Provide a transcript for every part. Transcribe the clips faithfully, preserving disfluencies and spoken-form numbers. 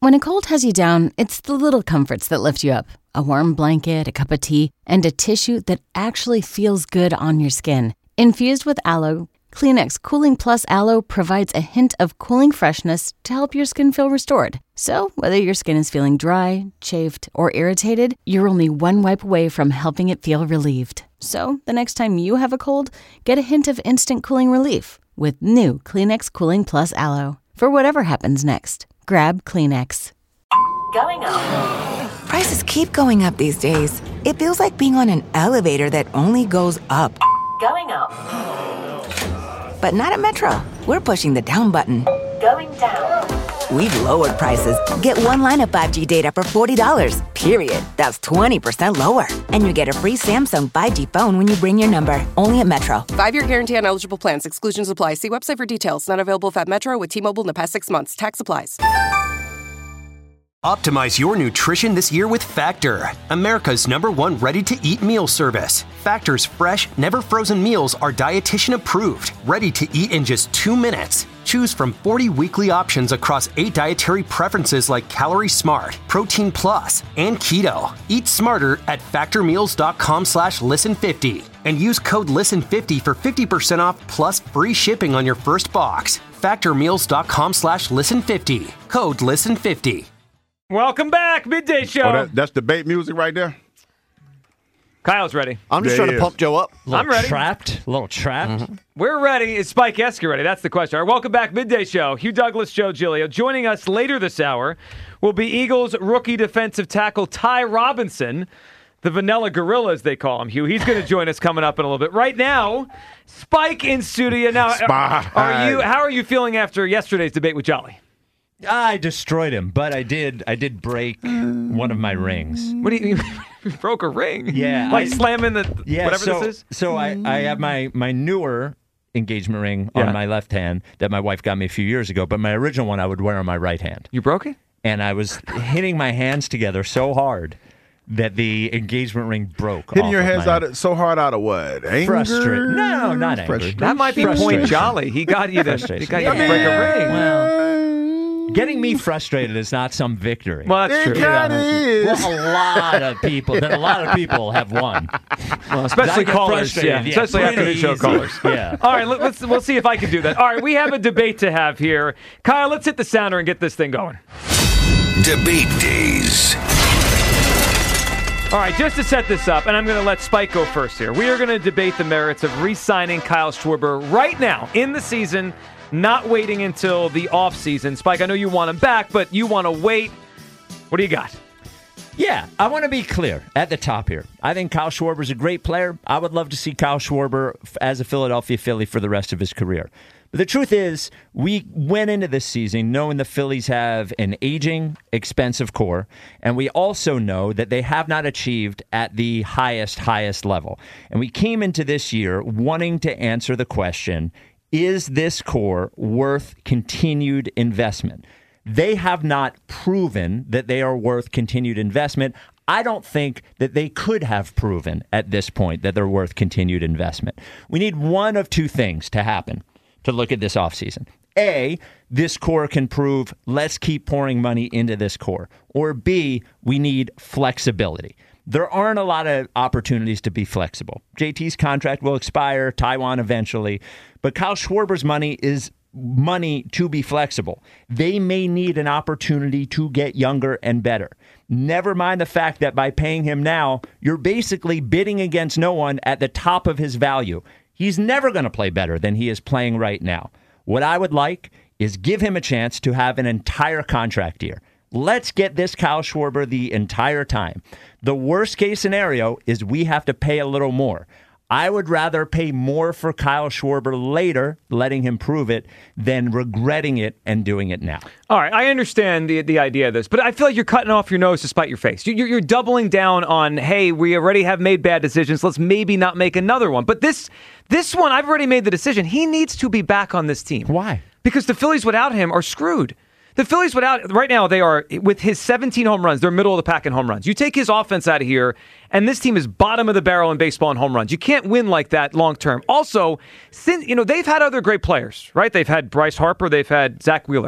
When a cold has you down, it's the little comforts that lift you up. A warm blanket, a cup of tea, and a tissue that actually feels good on your skin. Infused with aloe, Kleenex Cooling Plus Aloe provides a hint of cooling freshness to help your skin feel restored. So, whether your skin is feeling dry, chafed, or irritated, you're only one wipe away from helping it feel relieved. So, the next time you have a cold, get a hint of instant cooling relief with new Kleenex Cooling Plus Aloe. For whatever happens next, grab Kleenex. Going up. Prices keep going up these days. It feels like being on an elevator that only goes up. Going up. But not at Metro. We're pushing the down button. Going down. We've lowered prices. Get one line of five G data for forty dollars, period. That's twenty percent lower. And you get a free Samsung five G phone when you bring your number. Only at Metro. Five-year guarantee on eligible plans. Exclusions apply. See website for details. Not available at Metro with T-Mobile in the past six months. Tax applies. Optimize your nutrition this year with Factor, America's number one ready-to-eat meal service. Factor's fresh, never-frozen meals are dietitian approved, ready to eat in just two minutes. Choose from forty weekly options across eight dietary preferences like Calorie Smart, Protein Plus, and Keto. Eat smarter at factormeals.com slash listen50 and use code listen fifty for fifty percent off plus free shipping on your first box. Factormeals.com slash listen50. Code listen fifty. Welcome back, Midday Show. Oh, that, that's debate music right there? Kyle's ready. I'm just There trying he to is. pump Joe up. I'm ready. Trapped, a little trapped. Mm-hmm. We're ready. Is Spike Esker ready? That's the question. All right, welcome back, Midday Show. Hugh Douglas, Joe Giglio. Joining us later this hour will be Eagles rookie defensive tackle Ty Robinson, the Vanilla Gorilla, as they call him, Hugh. He's going to join us coming up in a little bit. Right now, Spike in studio. Now, Spike. are you? How are you feeling after yesterday's debate with Jolly? I destroyed him, but I did. I did break one of my rings. What do you? You broke a ring? Yeah, like I- slamming the Yeah, whatever so, this is. So I, I have my my newer engagement ring Yeah. on my left hand that my wife got me a few years ago, but my original one I would wear on my right hand. You broke it? And I was hitting my hands together so hard that the engagement ring broke. Hitting off your of hands my out of, so hard out of what? Anger? Frustrated. No, not angry. Frustration? That might be point Frustration. Jolly. He got you to, he Frustration. got you to Yeah. break a ring. Well, getting me frustrated is not some victory. Well, that's It true. kinda is. Well, a lot of people, then a lot of people have won. Well, especially I get callers, yeah. frustrated, yeah, Especially after the pretty show easy. callers. Yeah. All right, let, let's we'll see if I can do that. All right, we have a debate to have here. Kyle, let's hit the sounder and get this thing going. Debate Days. All right, just to set this up, and I'm going to let Spike go first here. We are going to debate the merits of re-signing Kyle Schwarber right now in the season, not waiting until the offseason. Spike, I know you want him back, but you want to wait. What do you got? Yeah, I want to be clear at the top here. I think Kyle Schwarber's a great player. I would love to see Kyle Schwarber as a Philadelphia Philly for the rest of his career. But the truth is, we went into this season knowing the Phillies have an aging, expensive core, and we also know that they have not achieved at the highest, highest level. And we came into this year wanting to answer the question, is this core worth continued investment? They have not proven that they are worth continued investment. I don't think that they could have proven at this point that they're worth continued investment. We need one of two things to happen to look at this offseason. A, this core can prove, let's keep pouring money into this core. Or B, we need flexibility. There aren't a lot of opportunities to be flexible. J T's contract will expire, Taiwan eventually, but Kyle Schwarber's money is money to be flexible. They may need an opportunity to get younger and better. Never mind the fact that by paying him now, you're basically bidding against no one at the top of his value. He's never going to play better than he is playing right now. What I would like is give him a chance to have an entire contract year. Let's get this Kyle Schwarber the entire time. The worst case scenario is we have to pay a little more. I would rather pay more for Kyle Schwarber later, letting him prove it, than regretting it and doing it now. All right, I understand the the idea of this, but I feel like you're cutting off your nose to spite your face. You're, you're doubling down on, hey, we already have made bad decisions. Let's maybe not make another one. But this this one, I've already made the decision. He needs to be back on this team. Why? Because the Phillies without him are screwed. The Phillies without, right now, they are, with his seventeen home runs, they're middle of the pack in home runs. You take his offense out of here, and this team is bottom of the barrel in baseball in home runs. You can't win like that long term. Also, since, you know, they've had other great players, right? They've had Bryce Harper, they've had Zach Wheeler.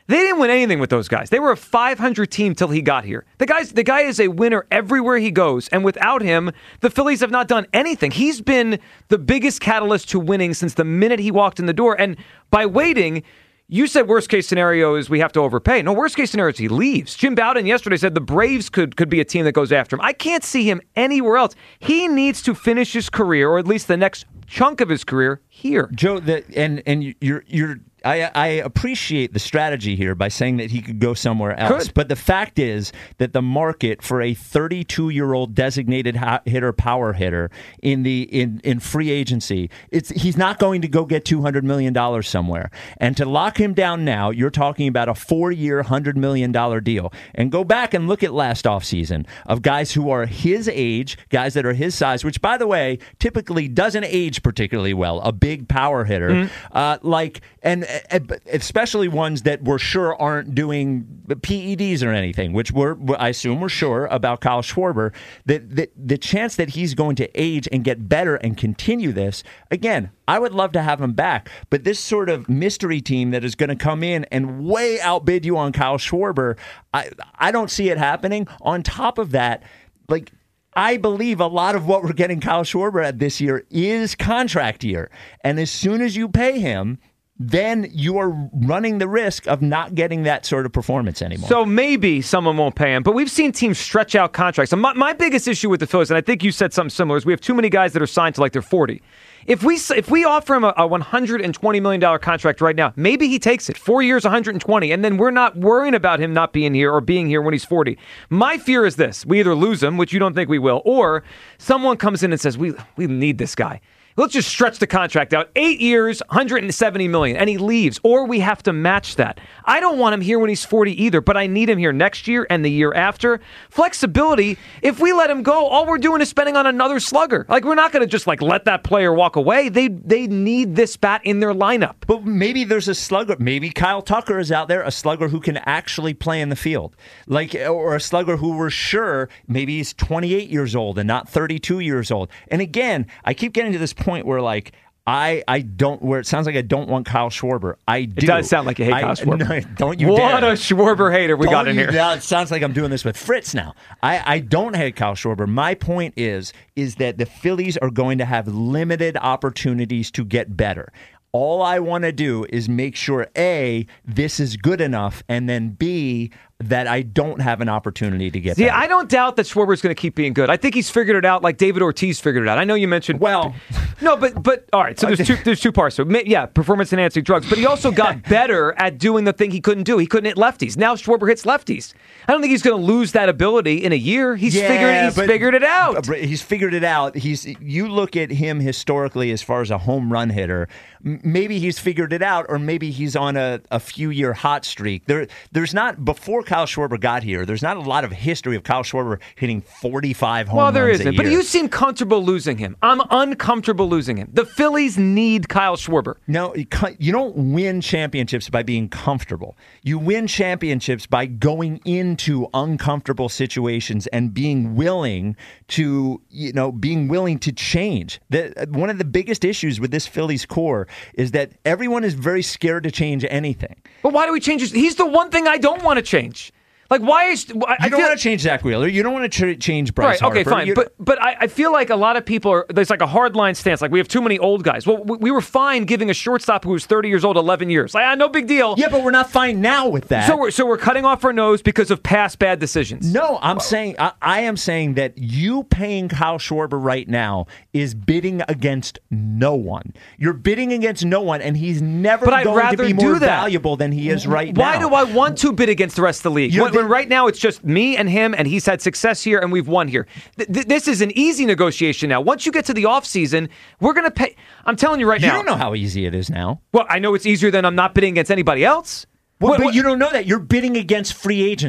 They didn't win anything with those guys. They were a five hundred team till he got here. The guy's the guy is a winner everywhere he goes, and without him, the Phillies have not done anything. He's been the biggest catalyst to winning since the minute he walked in the door. And by waiting, you said worst case scenario is we have to overpay. No, worst case scenario is he leaves. Jim Bowden yesterday said the Braves could could be a team that goes after him. I can't see him anywhere else. He needs to finish his career, or at least the next chunk of his career, here. Joe, the, and and you're you're. I, I appreciate the strategy here by saying that he could go somewhere else. Could. But the fact is that the market for a thirty-two-year-old designated hitter, power hitter in the in, in free agency, it's he's not going to go get two hundred million dollars somewhere. And to lock him down now, you're talking about a four-year, one hundred million dollars deal. And go back and look at last offseason of guys who are his age, guys that are his size, which, by the way, typically doesn't age particularly well, a big power hitter. Mm-hmm. Uh, like, and especially ones that we're sure aren't doing P E Ds or anything, which we're, I assume we're sure about Kyle Schwarber, that the, the chance that he's going to age and get better and continue this, again, I would love to have him back. But this sort of mystery team that is going to come in and way outbid you on Kyle Schwarber, I, I don't see it happening. On top of that, like, I believe a lot of what we're getting Kyle Schwarber at this year is contract year. And as soon as you pay him, then you are running the risk of not getting that sort of performance anymore. So maybe someone won't pay him, but we've seen teams stretch out contracts. And my, my biggest issue with the Phillies, and I think you said something similar, is we have too many guys that are signed to like they're forty. If we if we offer him a, a one hundred twenty million dollars contract right now, maybe he takes it. Four years, one hundred twenty, and then we're not worrying about him not being here or being here when he's forty. My fear is this. We either lose him, which you don't think we will, or someone comes in and says, we we need this guy. Let's just stretch the contract out. Eight years, one hundred seventy million dollars, and he leaves. Or we have to match that. I don't want him here when he's forty either, but I need him here next year and the year after. Flexibility, if we let him go, all we're doing is spending on another slugger. Like, we're not going to just like let that player walk away. They they need this bat in their lineup. But maybe there's a slugger. Maybe Kyle Tucker is out there, a slugger who can actually play in the field. Like, or a slugger who we're sure maybe he's twenty-eight years old and not thirty-two years old. And again, I keep getting to this point point where like I I don't where it sounds like I don't want Kyle Schwarber. I do. It does sound like you hate I, Kyle Schwarber. No, don't you what dare. What a Schwarber hater we don't got in you, here. Now it sounds like I'm doing this with Fritz now. I, I don't hate Kyle Schwarber. My point is is that the Phillies are going to have limited opportunities to get better. All I want to do is make sure, A, this is good enough, and then B, that I don't have an opportunity to get See, better. I don't doubt that Schwarber's going to keep being good. I think he's figured it out like David Ortiz figured it out. I know you mentioned... Well... No, but, but all right, so there's two, there's two parts. So, yeah, performance-enhancing drugs, but he also got better at doing the thing he couldn't do. He couldn't hit lefties. Now Schwarber hits lefties. I don't think he's going to lose that ability in a year. He's, yeah, figured, he's but, figured it out. He's figured it out. He's You look at him historically as far as a home run hitter, maybe he's figured it out, or maybe he's on a, a few-year hot streak. There, There's not, before Kyle Schwarber got here, there's not a lot of history of Kyle Schwarber hitting forty-five home well, there runs isn't, a but year. you seem comfortable losing him. I'm uncomfortable losing him. The Phillies need Kyle Schwarber. No, you don't win championships by being comfortable. You win championships by going into uncomfortable situations and being willing to, you know, being willing to change. The, one of the biggest issues with this Phillies core is that everyone is very scared to change anything. But why do we change? He's the one thing I don't want to change. Like, why is... I you don't feel, want to change Zach Wheeler. You don't want to ch- change Bryce Right, okay, Harper. fine. You, but but I, I feel like a lot of people are... There's like a hardline stance. Like, we have too many old guys. Well, we, we were fine giving a shortstop who was thirty years old eleven years. Like, ah, no big deal. Yeah, but we're not fine now with that. So we're, so we're cutting off our nose because of past bad decisions. No, I'm saying... I, I am saying that you paying Kyle Schwarber right now is bidding against no one. You're bidding against no one, and he's never but going I'd to rather be more do that. valuable than he is right Why now. do I want to bid against the rest of the league? When, the, when right now it's just me and him, and he's had success here, and we've won here. Th- th- this is an easy negotiation now. Once you get to the offseason, we're going to pay. I'm telling you right you now. You don't know how easy it is now. Well, I know it's easier than I'm not bidding against anybody else. Well, what, but what, you don't know that. You're bidding against free agency.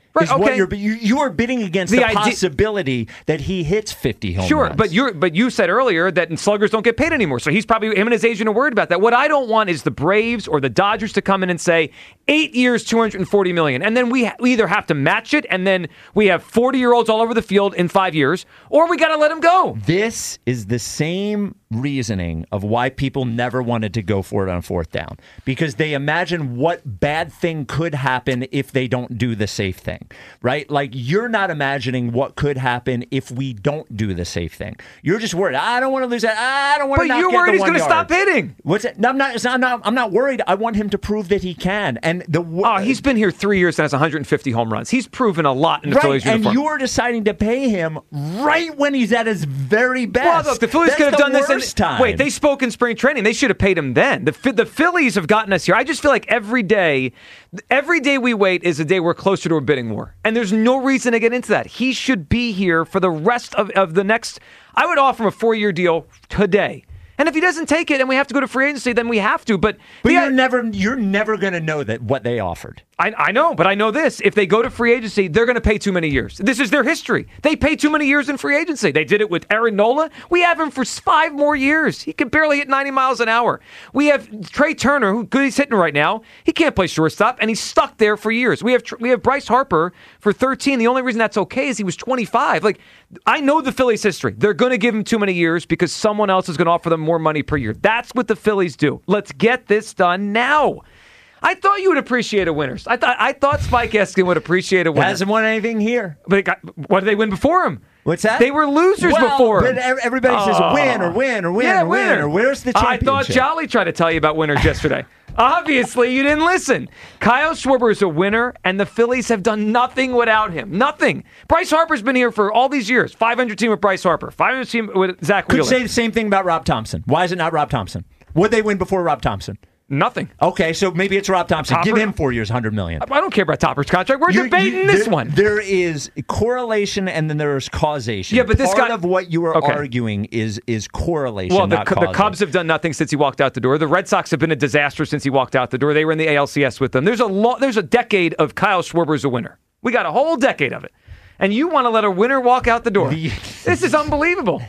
Right, is what okay. you're, you, you are bidding against The the, idea- possibility that he hits fifty home Sure, runs. but you but you said earlier that sluggers don't get paid anymore. So he's probably him and his agent are worried about that. What I don't want is the Braves or the Dodgers to come in and say eight years, two hundred forty million, and then we, ha- we either have to match it, and then we have forty year olds all over the field in five years, or we got to let him go. This is the same reasoning of why people never wanted to go for it on fourth down, because they imagine what bad thing could happen if they don't do the safe thing, right? Like, you're not imagining what could happen if we don't do the safe thing. You're just worried. I don't want to lose that. I don't want But to not you're get worried the he's one going to yard. stop hitting. What's it? No, I'm not, it's not, I'm not. I'm not worried. I want him to prove that he can. And the Oh, he's been here three years and has one hundred fifty home runs. He's proven a lot in the right, Phillies and uniform. you're deciding to pay him right when he's at his very best. Well, look, the Phillies That's could have the done this. worst In, time. Wait, they spoke in spring training. They should have paid him then. The Phi- the Phillies have gotten us here. I just feel like every day, every day we wait is a day we're closer to a bidding war, and there's no reason to get into that. He should be here for the rest of, of the next. I would offer him a four year deal today. And if he doesn't take it and we have to go to free agency, then we have to. But, But the- you're never you're never going to know that what they offered. I, I know, but I know this. If they go to free agency, they're going to pay too many years. This is their history. They pay too many years in free agency. They did it with Aaron Nola. We have him for five more years. He can barely hit ninety miles an hour. We have Trey Turner, who good he's hitting right now. He can't play shortstop, and he's stuck there for years. We have we have Bryce Harper for thirteen. The only reason that's okay is he was twenty-five. Like, I know the Phillies' history. They're going to give him too many years because someone else is going to offer them more money per year. That's what the Phillies do. Let's get this done now. I thought you would appreciate a winner. I thought I thought Spike Eskin would appreciate a winner. Hasn't won anything here. But it got, what did they win before him? What's that? They were losers well, before But him. everybody says Oh. win or win or win Yeah, or win winner. or where's the I championship? thought Jolly tried to tell you about winners yesterday. Obviously, you didn't listen. Kyle Schwarber is a winner, and the Phillies have done nothing without him. Nothing. Bryce Harper's been here for all these years. five hundred team with Bryce Harper. five hundred team with Zach Could Wheeler. say the same thing about Rob Thompson. Why is it not Rob Thompson? What did they win before Rob Thompson? Nothing. Okay, so maybe it's Rob Thompson. Topper? Give him four years, hundred million. I don't care about Topper's contract. We're You're- debating you- this there- one. There is correlation and then there is causation. Yeah, but this Part guy- of what you are Okay. arguing is is correlation, Well, the, not the causation. Cubs have done nothing since he walked out the door. The Red Sox have been a disaster since he walked out the door. They were in the A L C S with them. There's a lo- there's a decade of Kyle Schwarber as a winner. We got a whole decade of it. And you want to let a winner walk out the door. This is unbelievable.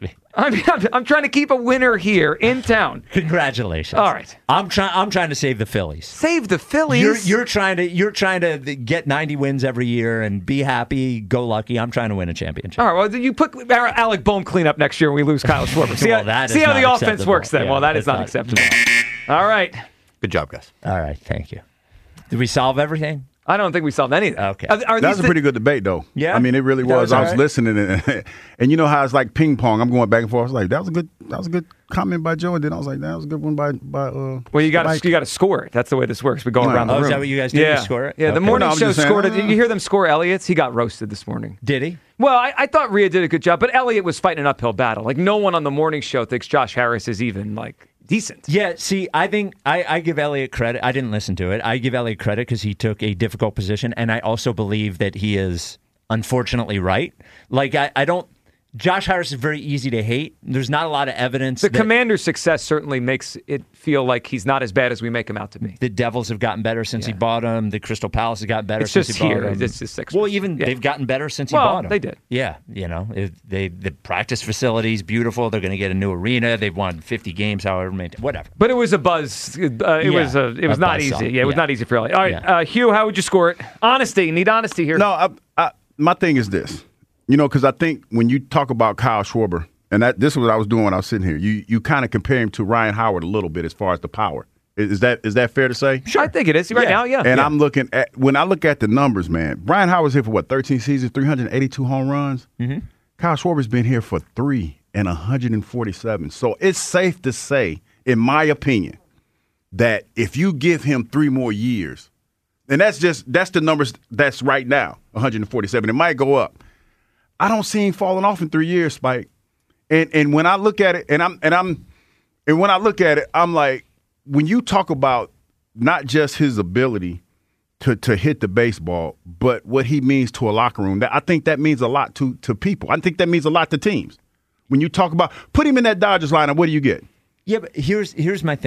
I mean, I'm, I'm trying to keep a winner here in town. Congratulations. All right. I'm trying. I'm trying to save the Phillies. Save the Phillies. You're, you're trying to. You're trying to get ninety wins every year and be happy, go lucky. I'm trying to win a championship. All right, well, you put Alec Boehm cleanup next year and we lose Kyle Schwarber. See, Well, how, that is see how not the offense acceptable. works then. Yeah, well, that is that's not not- acceptable. All right. Good job, guys. All right. Thank you. Did we solve everything? I don't think we solved any of that. Okay. Are, are That these was a the- pretty good debate, though. Yeah? I mean, it really That was. was I all was right? listening, and, and you know how it's like ping pong. I'm going back and forth. I was like, that was a good, that was a good comment by Joe, and then I was like, that was a good one by by. Uh, Well, you got Mike. to you got to score it. That's the way this works. We go Right. around the Oh, room. is that what you guys do? You Yeah, score it? Yeah, the Okay. morning No, I'm show just saying, scored it. uh, Did you hear them score Elliott's? He got roasted this morning. Did he? Well, I, I thought Rhea did a good job, but Elliott was fighting an uphill battle. Like no one on the morning show thinks Josh Harris is even like decent. Yeah, see, I think I, I give Elliott credit. I didn't listen to it. I give Elliott credit because he took a difficult position, and I also believe that he is unfortunately right. Like, I, I don't. Josh Harris is very easy to hate. There's not a lot of evidence. The that Commander's success certainly makes it feel like he's not as bad as we make him out to be. The Devils have gotten better since he Yeah. bought him. The Crystal Palace has gotten better It's since just he bought here. him. It's just Sixers. Well, even Yeah. they've gotten better since he Well, bought him. they did. Yeah, you know, it, they the practice facility's beautiful. They're going to get a new arena. They've won fifty games, however many, whatever. But it was a buzz. Uh, it Yeah, was a, it was a not buzzsaw. easy. Yeah, it was Yeah. not easy for Elliott. All right, Yeah. uh, Hugh, how would you score it? Honesty. Need honesty here. No, I, I, my thing is this, you know, because I think when you talk about Kyle Schwarber, and that this is what I was doing when I was sitting here, you you kind of compare him to Ryan Howard a little bit as far as the power. Is, is that is that fair to say? I think it is right now. Yeah. And Yeah. I'm looking at when I look at the numbers, man. Brian Howard's here for what, thirteen seasons, three hundred eighty-two home runs. Mm-hmm. Kyle Schwarber's been here for three and one hundred forty-seven. So it's safe to say, in my opinion, that if you give him three more years, and that's just that's the numbers that's right now, one hundred forty-seven. It might go up. I don't see him falling off in three years, Spike. And and when I look at it, and I'm and I'm and when I look at it, I'm like, when you talk about not just his ability to to hit the baseball, but what he means to a locker room, that I think that means a lot to to people. I think that means a lot to teams. When you talk about put him in that Dodgers lineup, what do you get? Yeah, but here's here's my thing though.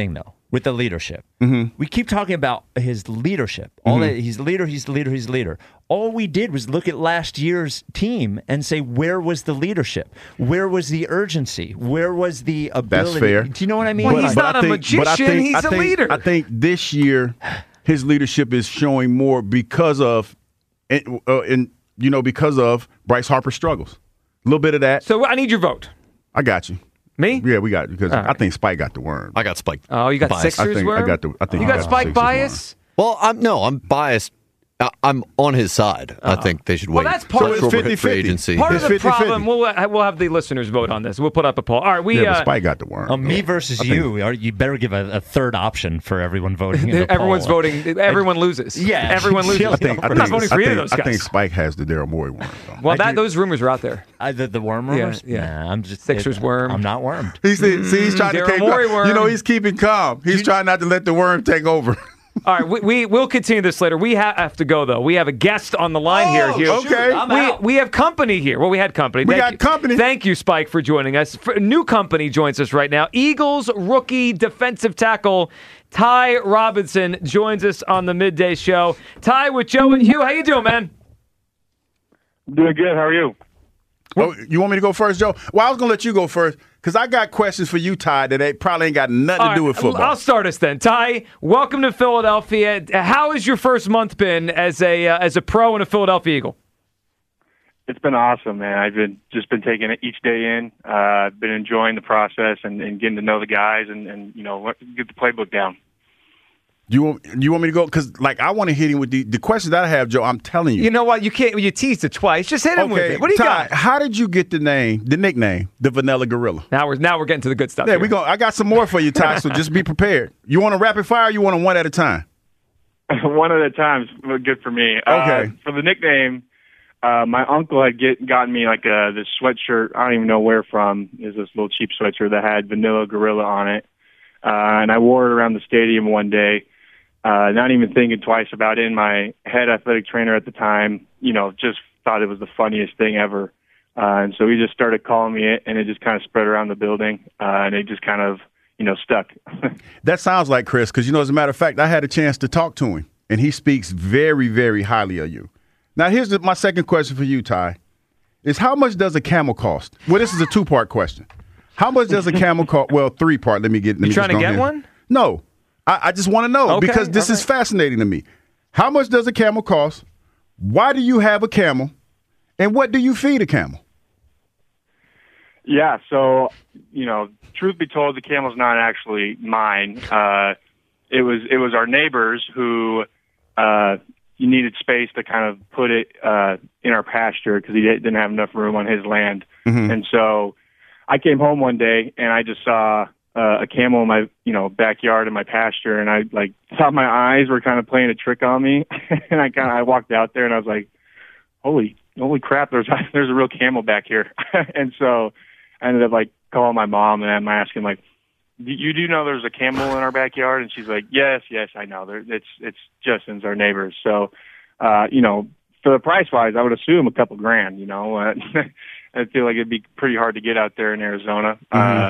with the leadership. Mm-hmm. We keep talking about his leadership. All Mm-hmm. that he's the leader, he's the leader, he's the leader. All we did was look at last year's team and say, where was the leadership? Where was the urgency? Where was the ability? That's fair. Do you know what I mean? Well, he's But not I a think- magician. but I think- He's I a think- leader. I think this year his leadership is showing more because of, and, uh, and you know, because of Bryce Harper's struggles. A little bit of that. So I need your vote. I got you. Me? Yeah, we got you because All right. I think Spike got the worm. I got Spike. Oh, you got bias. Sixers I think worm? I got the. I think You he got the Spike Sixers bias? Well, I'm no, I'm biased. I- I'm on his side. I think they should Well, wait. that's part till of- Schwarber hit fifty free fifty. agency. Part It's of the fifty fifty. problem, we'll, uh, we'll have the listeners vote on this. We'll put up a poll. All right, we Yeah, but uh, Spike got the worm. Oh, me versus I think- you. Are- You better give a, a third option for everyone voting. In the everyone's poll. voting. Everyone loses. Yeah. everyone loses. I think- I'm I not think- voting for I either think- of those guys. I think Spike has the Daryl Morey worm. Though. well, I that do- those rumors are out there. Uh, the, the worm rumors? Yeah, yeah. Nah, I'm just Sixers it- worm. I'm not wormed. He's see, he's trying to Daryl take. Morey worm. You know, he's keeping calm. He's trying not to let the worm take over. All right, we, we will continue this later. We ha- have to go though. We have a guest on the line here. Hugh. Oh, okay. I'm we out. we have company here. Well, we had company. We Thank got you. company. Thank you, Spike, for joining us. For, new company joins us right now. Eagles rookie defensive tackle Ty Robinson joins us on the midday show. Ty with Joe and Hugh. How you doing, man? Doing good. How are you? Oh, you want me to go first, Joe? Well, I was gonna let you go first because I got questions for you, Ty, that ain't, probably ain't got nothing All to do right, with football. I'll start us then. Ty, welcome to Philadelphia. How has your first month been as a uh, as a pro and a Philadelphia Eagle? It's been awesome, man. I've been just been taking it each day in. Uh, been enjoying the process and, and getting to know the guys and, and you know get the playbook down. Do you want you want me to go? Because like I want to hit him with the the questions that I have, Joe. I'm telling you. You know what? You can't. You teased it twice. Just hit him with okay, it. What do you Ty, got? how did you get the name, the nickname, the Vanilla Gorilla? Now we're now we're getting to the good stuff. Yeah, here. we go. I got some more for you, Ty. So just be prepared. You want a rapid fire? Or you want a one at a time? One at a time is good for me. Okay. Uh, for the nickname, uh, my uncle had get, gotten me like a this sweatshirt. I don't even know where from. Is this little cheap sweatshirt that had Vanilla Gorilla on it, uh, and I wore it around the stadium one day. Uh, not even thinking twice about it. And my head athletic trainer at the time, you know, just thought it was the funniest thing ever. Uh, and so he just started calling me it, and it just kind of spread around the building, uh, and it just kind of, you know, stuck. That sounds like Chris, because, you know, as a matter of fact, I had a chance to talk to him, and he speaks very, very highly of you. Now, here's the, my second question for you, Ty, is how much does a camel cost? Well, this is a two-part question. How much does a camel cost? Well, three-part. Let me get. Let You me trying just to go get ahead. one? No. I, I just want to know Okay, because this all is right. fascinating to me. How much does a camel cost? Why do you have a camel? And what do you feed a camel? Yeah, so, you know, truth be told, the camel's not actually mine. Uh, it was it was our neighbors who uh, needed space to kind of put it uh, in our pasture because he didn't have enough room on his land. Mm-hmm. And so I came home one day and I just saw uh, a camel in my, you know, backyard in my pasture, and I like thought my eyes were kind of playing a trick on me, and I kind of I walked out there and I was like, holy holy crap, there's there's a real camel back here. And so I ended up like calling my mom and I'm asking like, you do know there's a camel in our backyard? And she's like, yes, yes, I know. There, it's it's Justin's, our neighbors. So, uh, you know, for the price wise, I would assume a couple grand. You know, uh, I feel like it'd be pretty hard to get out there in Arizona. Mm-hmm. Uh,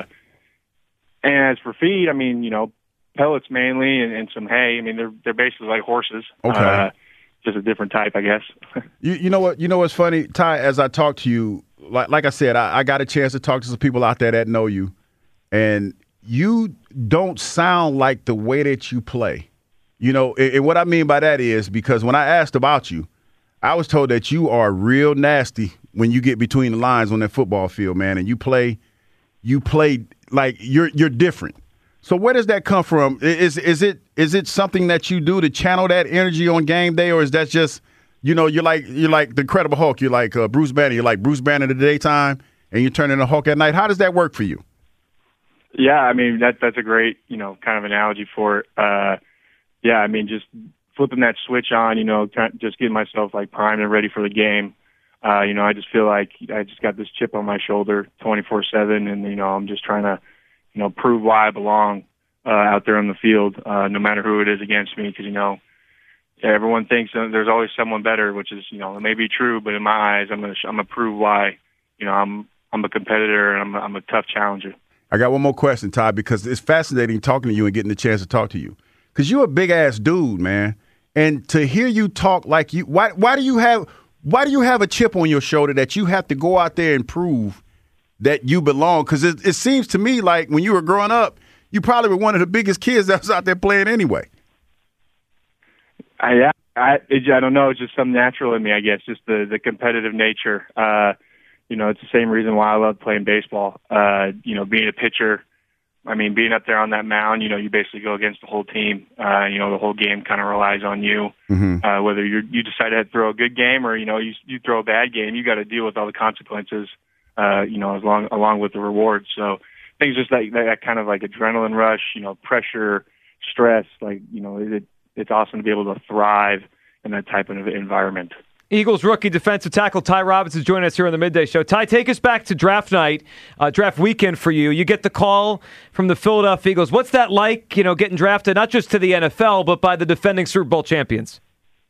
and as for feed, I mean, you know, pellets mainly and, and some hay. I mean, they're they're basically like horses. Okay. Uh, just a different type, I guess. You, you know what? You know what's funny, Ty? As I talk to you, like like I said, I, I got a chance to talk to some people out there that know you, and you don't sound like the way that you play. You know, and, and what I mean by that is because when I asked about you, I was told that you are real nasty when you get between the lines on that football field, man, and you play, you play like you're you're different. So where does that come from? Is is it is it something that you do to channel that energy on game day, or is that just, you know, you're like you're like the Incredible Hulk, you're like uh, Bruce Banner, you're like Bruce Banner in the daytime, and you're turning a Hulk at night? How does that work for you? Yeah, I mean that that's a great, you know, kind of analogy for it. Uh, yeah, I mean just flipping that switch on, you know, try, just getting myself like primed and ready for the game. Uh, you know, I just feel like I just got this chip on my shoulder twenty-four seven, and you know, I'm just trying to, you know, prove why I belong uh, out there on the field, uh, no matter who it is against me, because you know, everyone thinks that there's always someone better, which is, you know, it may be true, but in my eyes, I'm gonna I'm gonna prove why, you know, I'm I'm a competitor and I'm a, I'm a tough challenger. I got one more question, Ty, because it's fascinating talking to you and getting the chance to talk to you. Because you're a big-ass dude, man. And to hear you talk like you why, – why do you have why do you have a chip on your shoulder that you have to go out there and prove that you belong? Because it, it seems to me like when you were growing up, you probably were one of the biggest kids that was out there playing anyway. I, yeah, I, it, I don't know. It's just something natural in me, I guess, just the, the competitive nature. Uh, you know, it's the same reason why I love playing baseball. Uh, you know, being a pitcher, I mean, being up there on that mound, you know, you basically go against the whole team. Uh, you know, the whole game kind of relies on you. Mm-hmm. Uh, whether you you decide to throw a good game or, you know, you, you throw a bad game, you got to deal with all the consequences, uh, you know, as long, along with the rewards. So things just like that, that kind of like adrenaline rush, you know, pressure, stress, like, you know, it, it's awesome to be able to thrive in that type of environment. Eagles rookie defensive tackle Ty Robinson is joining us here on the Midday Show. Ty, take us back to draft night, uh, draft weekend for you. You get the call from the Philadelphia Eagles. What's that like, you know, getting drafted not just to the N F L, but by the defending Super Bowl champions?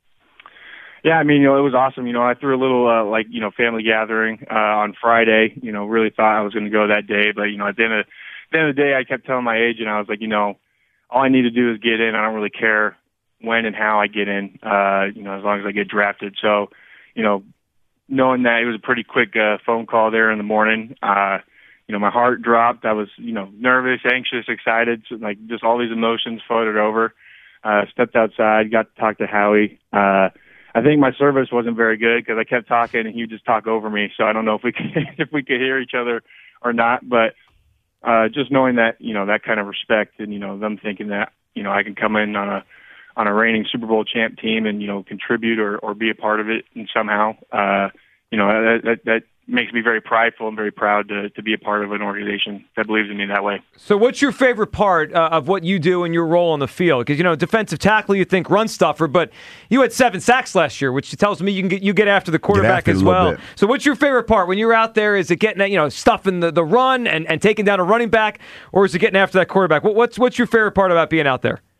Yeah, I mean, you know, it was awesome. You know, I threw a little, uh, like, you know, family gathering uh, on Friday. You know, really thought I was going to go that day. But, you know, at the end, of, at the end of the day, I kept telling my agent, I was like, you know, all I need to do is get in. I don't really care when and how I get in, uh, you know, as long as I get drafted. So, you know, knowing that it was a pretty quick uh, phone call there in the morning, uh, you know, my heart dropped. I was, you know, nervous, anxious, excited, so, like just all these emotions floated over. Uh, stepped outside, got to talk to Howie. Uh, I think my service wasn't very good because I kept talking and he would just talk over me. So I don't know if we could, if we could hear each other or not, but uh, just knowing that, you know, that kind of respect and, you know, them thinking that, you know, I can come in on a, on a reigning Super Bowl champ team and, you know, contribute or, or be a part of it and somehow, uh, you know, that, that, that makes me very prideful and very proud to, to be a part of an organization that believes in me that way. So what's your favorite part uh, of what you do and your role on the field? Because, you know, defensive tackle, you think run stuffer, but you had seven sacks last year, which tells me you can get you get after the quarterback as well. Bit. So what's your favorite part when you're out there? Is it getting, you know, stuffing the, the run and, and taking down a running back, or is it getting after that quarterback? What, what's what's your favorite part about being out there?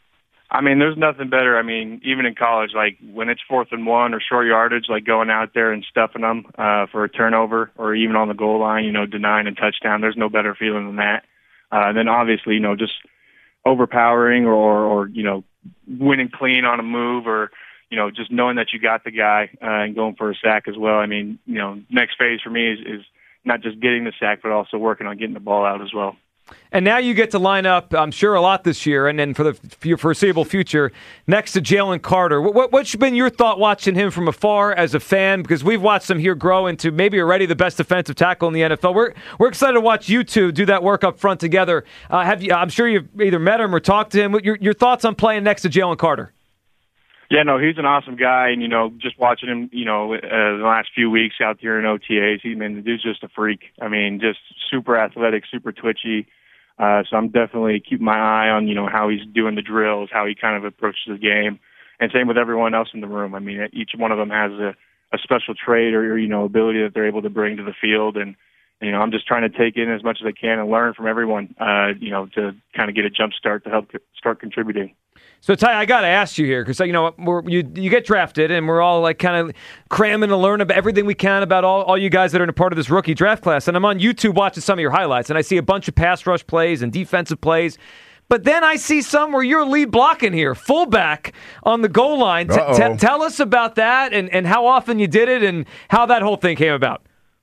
I mean, there's nothing better. I mean, even in college, like when it's fourth and one or short yardage, like going out there and stuffing them uh, for a turnover or even on the goal line, you know, denying a touchdown, there's no better feeling than that. Uh, then obviously, you know, just overpowering or, or, you know, winning clean on a move or, you know, just knowing that you got the guy uh, and going for a sack as well. I mean, you know, next phase for me is, is not just getting the sack, but also working on getting the ball out as well. And now you get to line up, I'm sure, a lot this year, and then for the for your foreseeable future, next to Jalen Carter. What, what's been your thought watching him from afar as a fan? Because we've watched him here grow into maybe already the best defensive tackle in the N F L. We're we're excited to watch you two do that work up front together. Uh, have you? I'm sure you've either met him or talked to him. What your your thoughts on playing next to Jalen Carter? Yeah, no, he's an awesome guy, and you know, just watching him, you know, uh, the last few weeks out here in O T As, he, man, the dude's just a freak. I mean, just super athletic, super twitchy. Uh, so I'm definitely keeping my eye on, you know, how he's doing the drills, how he kind of approaches the game, and same with everyone else in the room. I mean, each one of them has a, a special trait or, you know, ability that they're able to bring to the field, and you know, I'm just trying to take in as much as I can and learn from everyone, uh, you know, to kind of get a jump start to help start contributing. So, Ty, I got to ask you here because, you know, we're, you you get drafted and we're all like kind of cramming to learn about everything we can about all, all you guys that are in a part of this rookie draft class. And I'm on YouTube watching some of your highlights, and I see a bunch of pass rush plays and defensive plays. But then I see some where you're lead blocking here, fullback on the goal line. T- t- tell us about that and, and how often you did it and how that whole thing came about.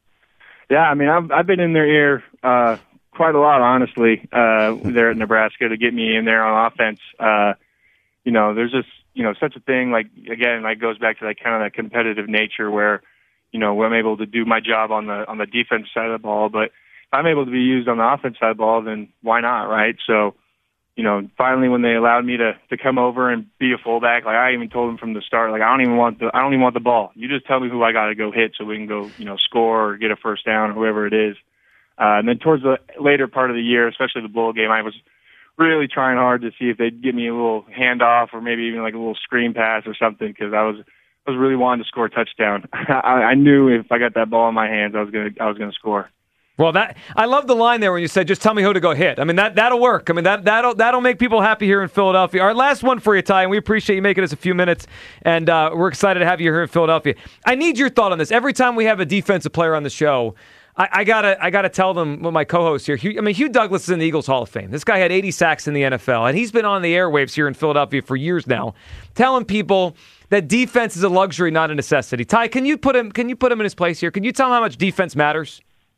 Yeah, I mean, I've, I've been in their ear uh, quite a lot, honestly, uh, there at Nebraska to get me in there on offense. Uh, you know, there's just, you know, such a thing, like, again, like goes back to that kind of that competitive nature where, you know, I'm able to do my job on the on the defense side of the ball, but if I'm able to be used on the offense side of the ball, then why not, right? So, you know, finally when they allowed me to, to come over and be a fullback, like I even told them from the start, like I don't even want the I don't even want the ball. You just tell me who I got to go hit so we can go, you know, score or get a first down or whoever it is. Uh, and then towards the later part of the year, especially the bowl game, I was really trying hard to see if they'd give me a little handoff or maybe even like a little screen pass or something because I was I was really wanting to score a touchdown. I, I knew if I got that ball in my hands, I was gonna I was gonna score. Well, that I love the line there when you said, "Just tell me who to go hit." I mean, that that'll work. I mean, that that'll that'll make people happy here in Philadelphia. All right, last one for you, Ty, and we appreciate you making us a few minutes, and uh, we're excited to have you here in Philadelphia. I need your thought on this. Every time we have a defensive player on the show, I, I gotta, I gotta tell them, well, my co-host here. Hugh, I mean, Hugh Douglas is in the Eagles Hall of Fame. This guy had eighty sacks in the N F L, and he's been on the airwaves here in Philadelphia for years now, telling people that defense is a luxury, not a necessity. Ty, can you put him? Can you put him in his place here? Can you tell him how much defense matters?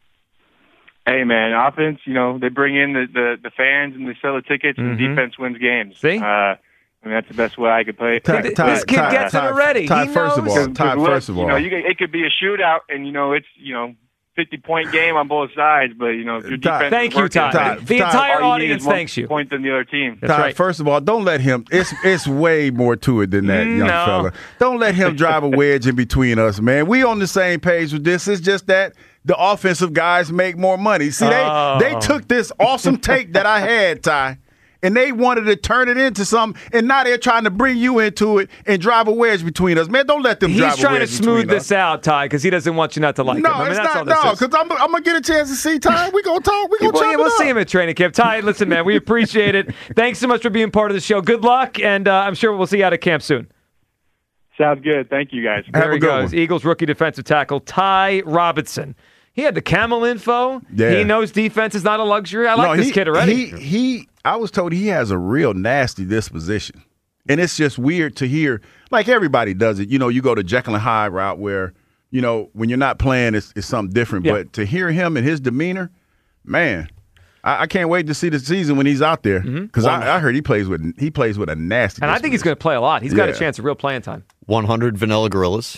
Hey, man, offense, you know, they bring in the, the, the fans and they sell the tickets, and Mm-hmm. defense wins games. See? Uh, I mean, that's the best way I could play it. Ty, This Ty, kid Ty, gets it Ty, already. Ty, He first of knows. all, Ty, Look, first of all, you know, you, it could be a shootout, and, you know, it's, you know, fifty-point game on both sides, but, you know, if your Ty, defense Thank is you, working, Ty. Ty, The Ty, entire all you need audience is one thanks you. point than the other team. That's Ty, right. first of all, don't let him. It's it's way more to it than that, young No. fella. Don't let him drive a wedge in between us, man. We on the same page with this. It's just that the offensive guys make more money. See, they Oh. they took this awesome take that I had, Ty, and they wanted to turn it into something, and now they're trying to bring you into it and drive a wedge between us, man. Don't let them drive He's a trying to wedge smooth between this us. out, Ty, because he doesn't want you not to like No, him. I mean, it's that's all not. this No, is. because I'm, I'm gonna get a chance to see Ty. We gonna talk. We gonna Well, chop yeah, it we'll up. see him at training camp. Ty, listen, man, we appreciate it. Thanks so much for being part of the show. Good luck, and uh, I'm sure we'll see you out at camp soon. Sounds good. Thank you, guys. Have There a he good goes. one. Eagles rookie defensive tackle Ty Robinson. He had the camel info. Yeah. He knows defense is not a luxury. I like No, this he, kid already. He, he, I was told he has a real nasty disposition. And it's just weird to hear, like everybody does it. You know, you go to Jekyll and Hyde route where, you know, when you're not playing, it's, it's something different. Yeah. But to hear him and his demeanor, man, I, I can't wait to see the season when he's out there. Because I, I heard he plays with he plays with a nasty and I think he's going to play a lot. He's got a Yeah. chance of real playing time. one hundred vanilla gorillas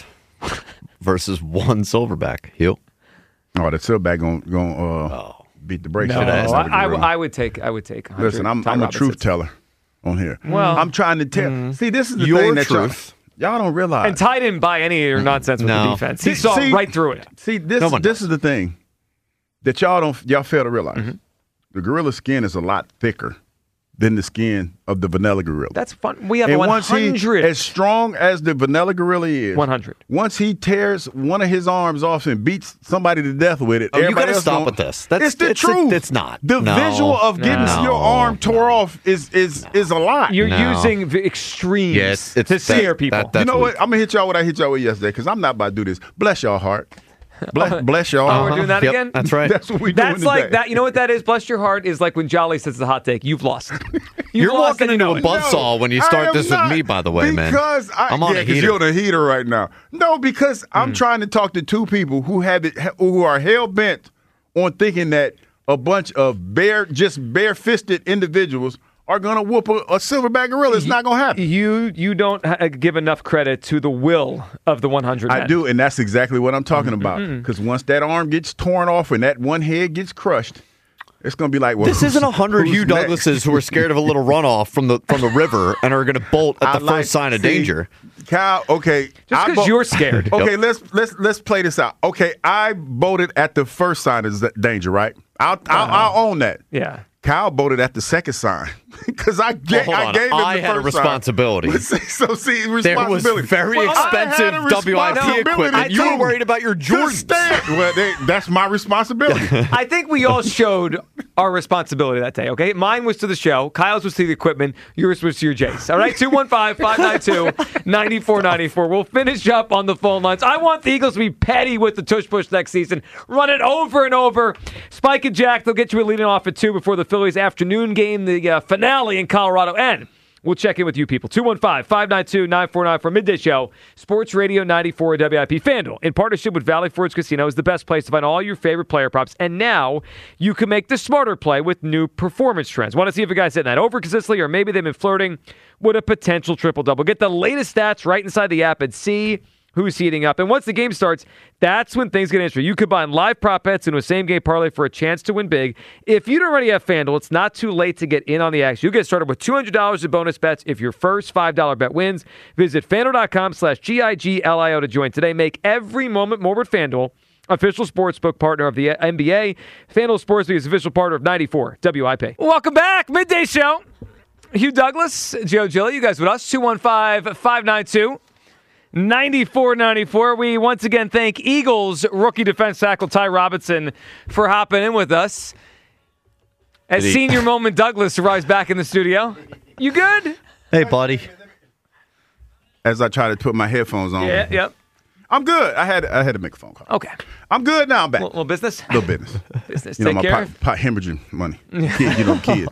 versus one silverback. Hugh. Oh, the Silverback going to uh, beat the brakes No, off that. I, I, I would take. I would take. one hundred Listen, I'm, Ty I'm a Robinson. truth teller on here. Well- I'm trying to tell. See, this is the Your thing that y'all, truth. y'all don't realize. And Ty didn't buy any of your nonsense with the No. defense. He See- saw see- right through it. See, this No one this does. is the thing that y'all don't y'all fail to realize. Mm-hmm. The gorilla skin is a lot thicker than the skin of the vanilla gorilla. That's fun. We have and one once he, hundred. as strong as the vanilla gorilla is, one hundred. Once he tears one of his arms off and beats somebody to death with it, Oh, you everybody gotta else stop gonna- with this. That's- it's the it's- truth. it's not. The No. visual of getting No. your arm tore off is is is a lot. You're No. using v- extremes Yeah, it's- it's to that- scare people. that- you that's know weak. what? I'm gonna hit y'all what I hit y'all with yesterday because I'm not about to do this. Bless y'all heart. Bless, bless y'all. Oh, we're doing that Yep, again? That's right. That's what we That's doing like today. that. You know what that is? Bless your heart is like when Jolly says the hot take. You've lost. You've You're lost walking and you into know a it. buzzsaw when you I start am this not, with me, by the way, man. Because I, I'm on yeah, a 'cause heater. you're on a heater right now. No, because I'm trying to talk to two people who have it, who are hell bent on thinking that a bunch of bare, just bare-fisted individuals are gonna whoop a, a silverback gorilla. It's not gonna happen. You you don't ha- give enough credit to the will of the one hundred I men. do, and that's exactly what I'm talking about. Because once that arm gets torn off and that one head gets crushed, it's gonna be like, well, This isn't a hundred who's Hugh next? Douglases who are scared of a little runoff from the from the river and are going to bolt at I the like- first sign of see, danger. Kyle, okay. Just I 'cause bo- you're scared. Okay, Yep. let's let's let's play this out. Okay, I voted at the first sign of z- danger, right? I'll I'll, I'll own that. Yeah. Kyle voted at the second sign because I, ga- hold I on. gave him I the had a first sign. responsibility. so see, There was responsibility. very Well, I had expensive a W I P responsibility equipment. You were to- worried about your to Jordans. stand- Well, they, that's my responsibility. I think we all showed our responsibility that day, okay? Mine was to the show. Kyle's was to the equipment. Yours was to your Jace. All right? two one five, five nine two, nine four nine four. We'll finish up on the phone lines. I want the Eagles to be petty with the tush push next season. Run it over and over. Spike and Jack, they'll get you a leading off at two before the Phillies afternoon game, the uh, finale in Colorado. And we'll check in with you people. two one five, five nine two, nine four nine for Midday Show. Sports Radio ninety-four W I P. FanDuel, in partnership with Valley Forge Casino, is the best place to find all your favorite player props. And now you can make the smarter play with new performance trends. Want to see if a guy's hitting that over consistently, or maybe they've been flirting with a potential triple-double. Get the latest stats right inside the app and see who's heating up. And once the game starts, that's when things get interesting. You combine live prop bets into a same-game parlay for a chance to win big. If you don't already have FanDuel, it's not too late to get in on the action. You'll get started with two hundred dollars in bonus bets if your first five dollar bet wins. Visit FanDuel.com slash G I G L I O to join today. Make every moment more with FanDuel, official sportsbook partner of the N B A. FanDuel Sportsbook is official partner of ninety-four W I P. Welcome back. Midday Show. Hugh Douglas, Joe Gilly, you guys with us. two one five, five nine two, nine four nine four. We once again thank Eagles rookie defense tackle Ty Robinson for hopping in with us. As Did he- senior moment Douglas arrives back in the studio. You good? Hey, buddy. As I try to put my headphones on. Yeah, yep. I'm good. I had I had to make a phone call. Okay. I'm good now. I'm back. Little, little business? Little business. Business. You know, Take my care pot, of? pot hemorrhaging money. Kid, you know, kid.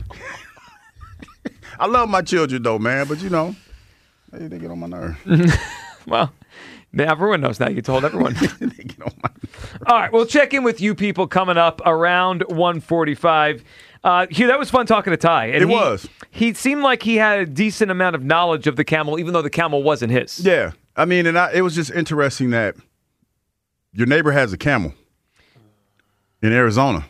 I love my children, though, man, but, you know, they, they get on my nerve. Well, everyone knows now. You told everyone. They get on my nerve. All right, we'll check in with you people coming up around one forty-five. Uh, Hugh, that was fun talking to Ty. And it he, was. He seemed like he had a decent amount of knowledge of the camel, even though the camel wasn't his. Yeah. I mean, and I, it was just interesting that your neighbor has a camel in Arizona.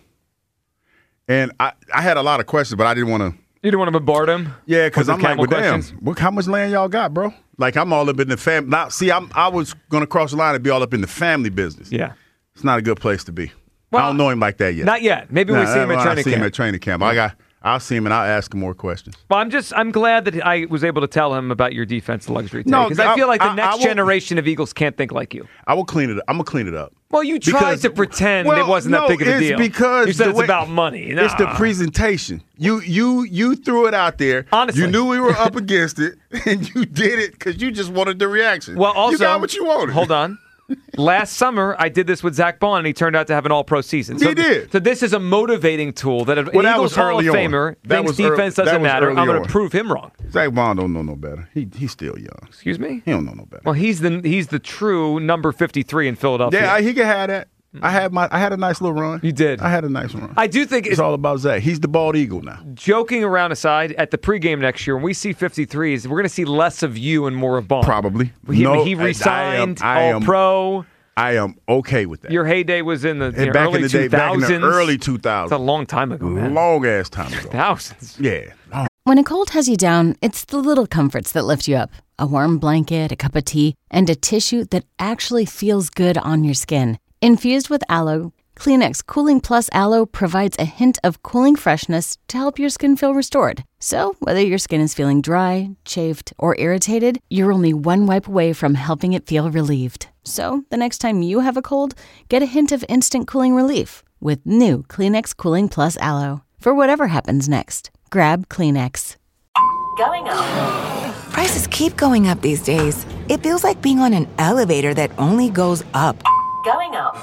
And I, I had a lot of questions, but I didn't want to. You didn't want to bombard him? Yeah, because I'm like, well, questions? damn, look how much land y'all got, bro? Like, I'm all up in the family. Now, see, I'm, I was going to cross the line and be all up in the family business. Yeah. It's not a good place to be. Well, I don't know him like that yet. Not yet. Maybe nah, we see him at I training see camp. him at training camp. I got, I'll see him and I'll ask him more questions. Well, I'm just I'm glad that I was able to tell him about your defense luxury No, because I, I feel like the I- next I will- generation of Eagles can't think like you. I will clean it up. I'm going to clean it up. Well, you tried Because- to pretend well, it wasn't no, that big of a it's deal. because you said the it's way- about money. It's the Nah. presentation. You you you threw it out there. Honestly. You knew we were up against it, and you did it because you just wanted the reaction. Well, also, you got what you wanted. Hold on. Last summer, I did this with Zach Bond, and he turned out to have an all-pro season. So, He did. So this is a motivating tool that if an Well, that Eagles was Hall early of on. Famer That thinks was ear- defense that doesn't was matter, early I'm going on. to prove him wrong. Zach Bond don't know no better. He he's still young. Excuse me? He don't know no better. Well, he's the he's the true number fifty-three in Philadelphia. Yeah, I, he can have that. I had my I had a nice little run. You did. I had a nice run. I do think It's all about Zach. He's the bald eagle now. Joking around aside, at the pregame next year, when we see fifty-threes, we're going to see less of you and more of Bond. Probably. He, No, he I- I am- resigned, I am- all-pro. I am okay with that. Your heyday was in the, And the back early in the day, back in the two thousands. early two It's thousands. a long time ago, man. Long ass time ago. Thousands. Yeah. Long. When a cold has you down, it's the little comforts that lift you up. A warm blanket, a cup of tea, and a tissue that actually feels good on your skin. Infused with aloe, Kleenex Cooling Plus Aloe provides a hint of cooling freshness to help your skin feel restored. So, whether your skin is feeling dry, chafed, or irritated, you're only one wipe away from helping it feel relieved. So, the next time you have a cold, get a hint of instant cooling relief with new Kleenex Cooling Plus Aloe. For whatever happens next, grab Kleenex. Going up. Prices keep going up these days. It feels like being on an elevator that only goes up. Going up.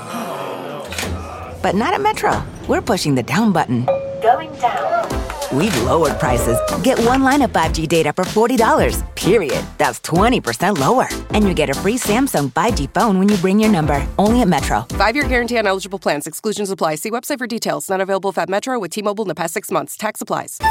But not at Metro. We're pushing the down button. Going down. We've lowered prices. Get one line of five G data for forty dollars, period. That's twenty percent lower. And you get a free Samsung five G phone when you bring your number. Only at Metro. Five-year guarantee on eligible plans. Exclusions apply. See website for details. Not available at Metro with T-Mobile in the past six months. Tax applies.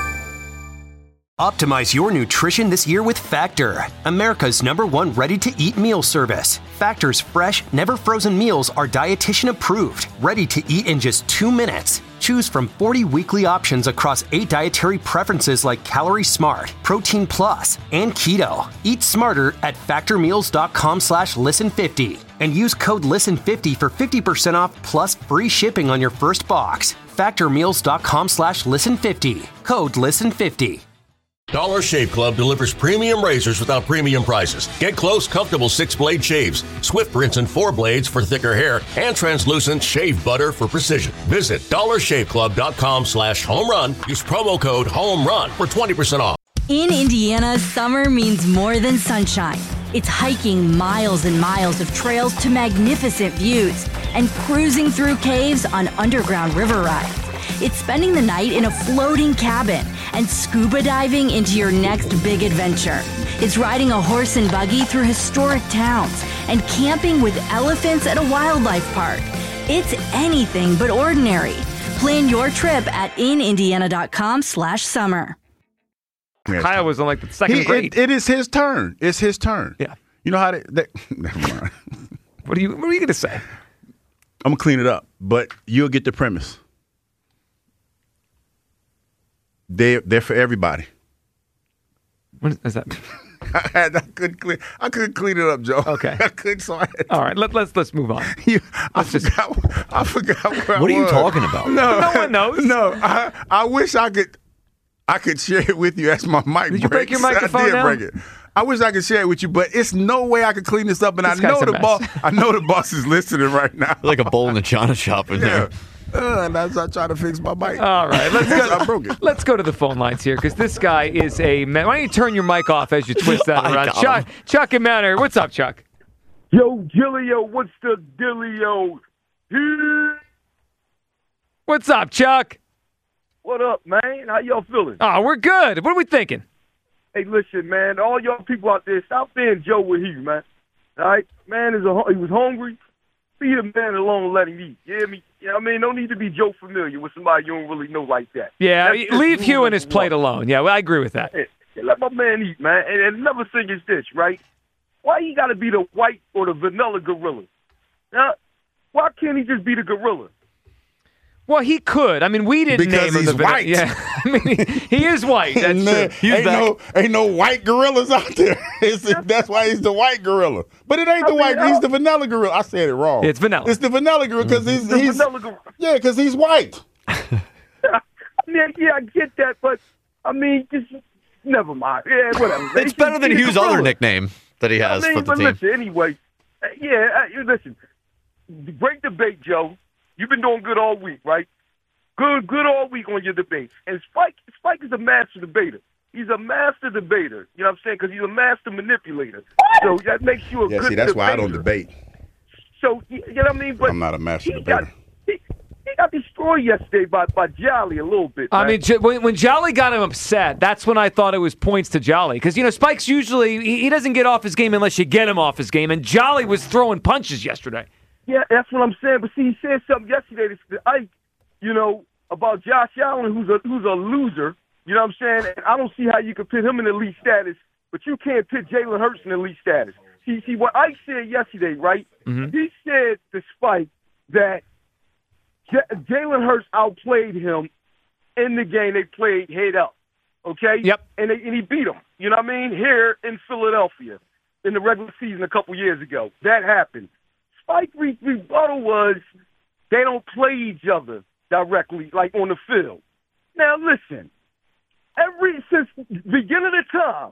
Optimize your nutrition this year with Factor, America's number one ready-to-eat meal service. Factor's fresh, never frozen meals are dietitian approved, ready to eat in just two minutes. Choose from forty weekly options across eight dietary preferences like Calorie Smart, Protein Plus, and Keto. Eat smarter at factormeals.com slash listen50 and use code listen fifty for fifty percent off plus free shipping on your first box. Factormeals.com slash listen50. Code listen fifty. Dollar Shave Club delivers premium razors without premium prices. Get close, comfortable six-blade shaves, swift rinse and four blades for thicker hair, and translucent shave butter for precision. Visit dollarshaveclub.com slash home run. Use promo code home run for twenty percent off. In Indiana, summer means more than sunshine. It's hiking miles and miles of trails to magnificent views and cruising through caves on underground river rides. It's spending the night in a floating cabin and scuba diving into your next big adventure. It's riding a horse and buggy through historic towns and camping with elephants at a wildlife park. It's anything but ordinary. Plan your trip at inindiana.com slash summer. Kyle was on like the second He- grade. it- it is his turn. It's his turn. Yeah. You know how they, they never mind. What are you What are you going to say? I'm gonna clean it up, but you'll get the premise. They they're for everybody. What is that? I, had, I couldn't clean. I couldn't clean it up, Joe. Okay. I couldn't. So I had All right, let, let's let's move on. You, I forgot. I forgot where I What are you was. talking about? No, No one knows. No, I, I wish I could. I could share it with you as my mic. Did you break breaks. your microphone I did now? break it. I wish I could share it with you, but it's no way I could clean this up. And This I guy's know a the mess. boss. I know the boss is listening right now. Like a bowl in the china shop in Yeah. there. Uh, and as I try to fix my mic. All right, let's go. I broke it. Let's go to the phone lines here because this guy is a man. Why don't you turn your mic off as you twist that I around? got Chuck, him. Chuck in Mount Airy. What's up, Chuck? Yo, Gillio, what's the dealio? What's up, Chuck? What up, man? How y'all feeling? Oh, we're good. What are we thinking? Hey, listen, man. All y'all people out there, stop being Joe with he, man. All right? Man, is a, he was hungry. Feed a man alone and let him eat. You hear me? You know what I mean? Don't need to be Joe familiar with somebody you don't really know like that. Yeah, That's just leave rule Hugh and number his plate one. alone. Yeah, well, I agree with that. Hey, hey, let my man eat, man. And, and another thing is this, right? Why he got to be the white or the vanilla gorilla? Now, why can't he just be the gorilla? Well, he could. I mean, we didn't Because name him he's the vanilla- white. Yeah, I mean, he is white. That's Nah, true. ain't no, ain't no white gorillas out there. It's- that's why he's the white gorilla. But it ain't the white. He's the vanilla gorilla. I said it wrong. It's vanilla. It's the vanilla gorilla because he's, The he's vanilla gorilla. yeah, because he's white. I mean, yeah, I get that, but I mean, just never mind. Yeah, whatever. It's better than He's a Hughes' other gorilla. nickname that he has I mean, for the but team. listen, anyway, uh, yeah, uh, you listen. Great debate, Joe. You've been doing good all week, right? Good, good all week on your debates. And Spike, Spike is a master debater. He's a master debater. You know what I'm saying? Because he's a master manipulator. So that makes you a Yeah, good see, that's debater. why I don't debate. So you you know what I mean? But I'm not a master he debater. got, he, he got destroyed yesterday by, by Jolly a little bit. I man. mean, J- when, when Jolly got him upset, that's when I thought it was points to Jolly. Because, you know, Spike's usually, he, he doesn't get off his game unless you get him off his game. And Jolly was throwing punches yesterday. Yeah, that's what I'm saying. But see, he said something yesterday to Ike, you know, about Josh Allen, who's a who's a loser. You know what I'm saying? And I don't see how you could put him in elite status, but you can't put Jalen Hurts in elite status. See, see what Ike said yesterday, right? Mm-hmm. He said to Spike that J- Jalen Hurts outplayed him in the game they played head up. Okay? Yep. And, they, and he beat him. You know what I mean? Here in Philadelphia in the regular season a couple years ago. That happened. Spike re- rebuttal was they don't play each other directly, like on the field. Now, listen. Every since the beginning of the time,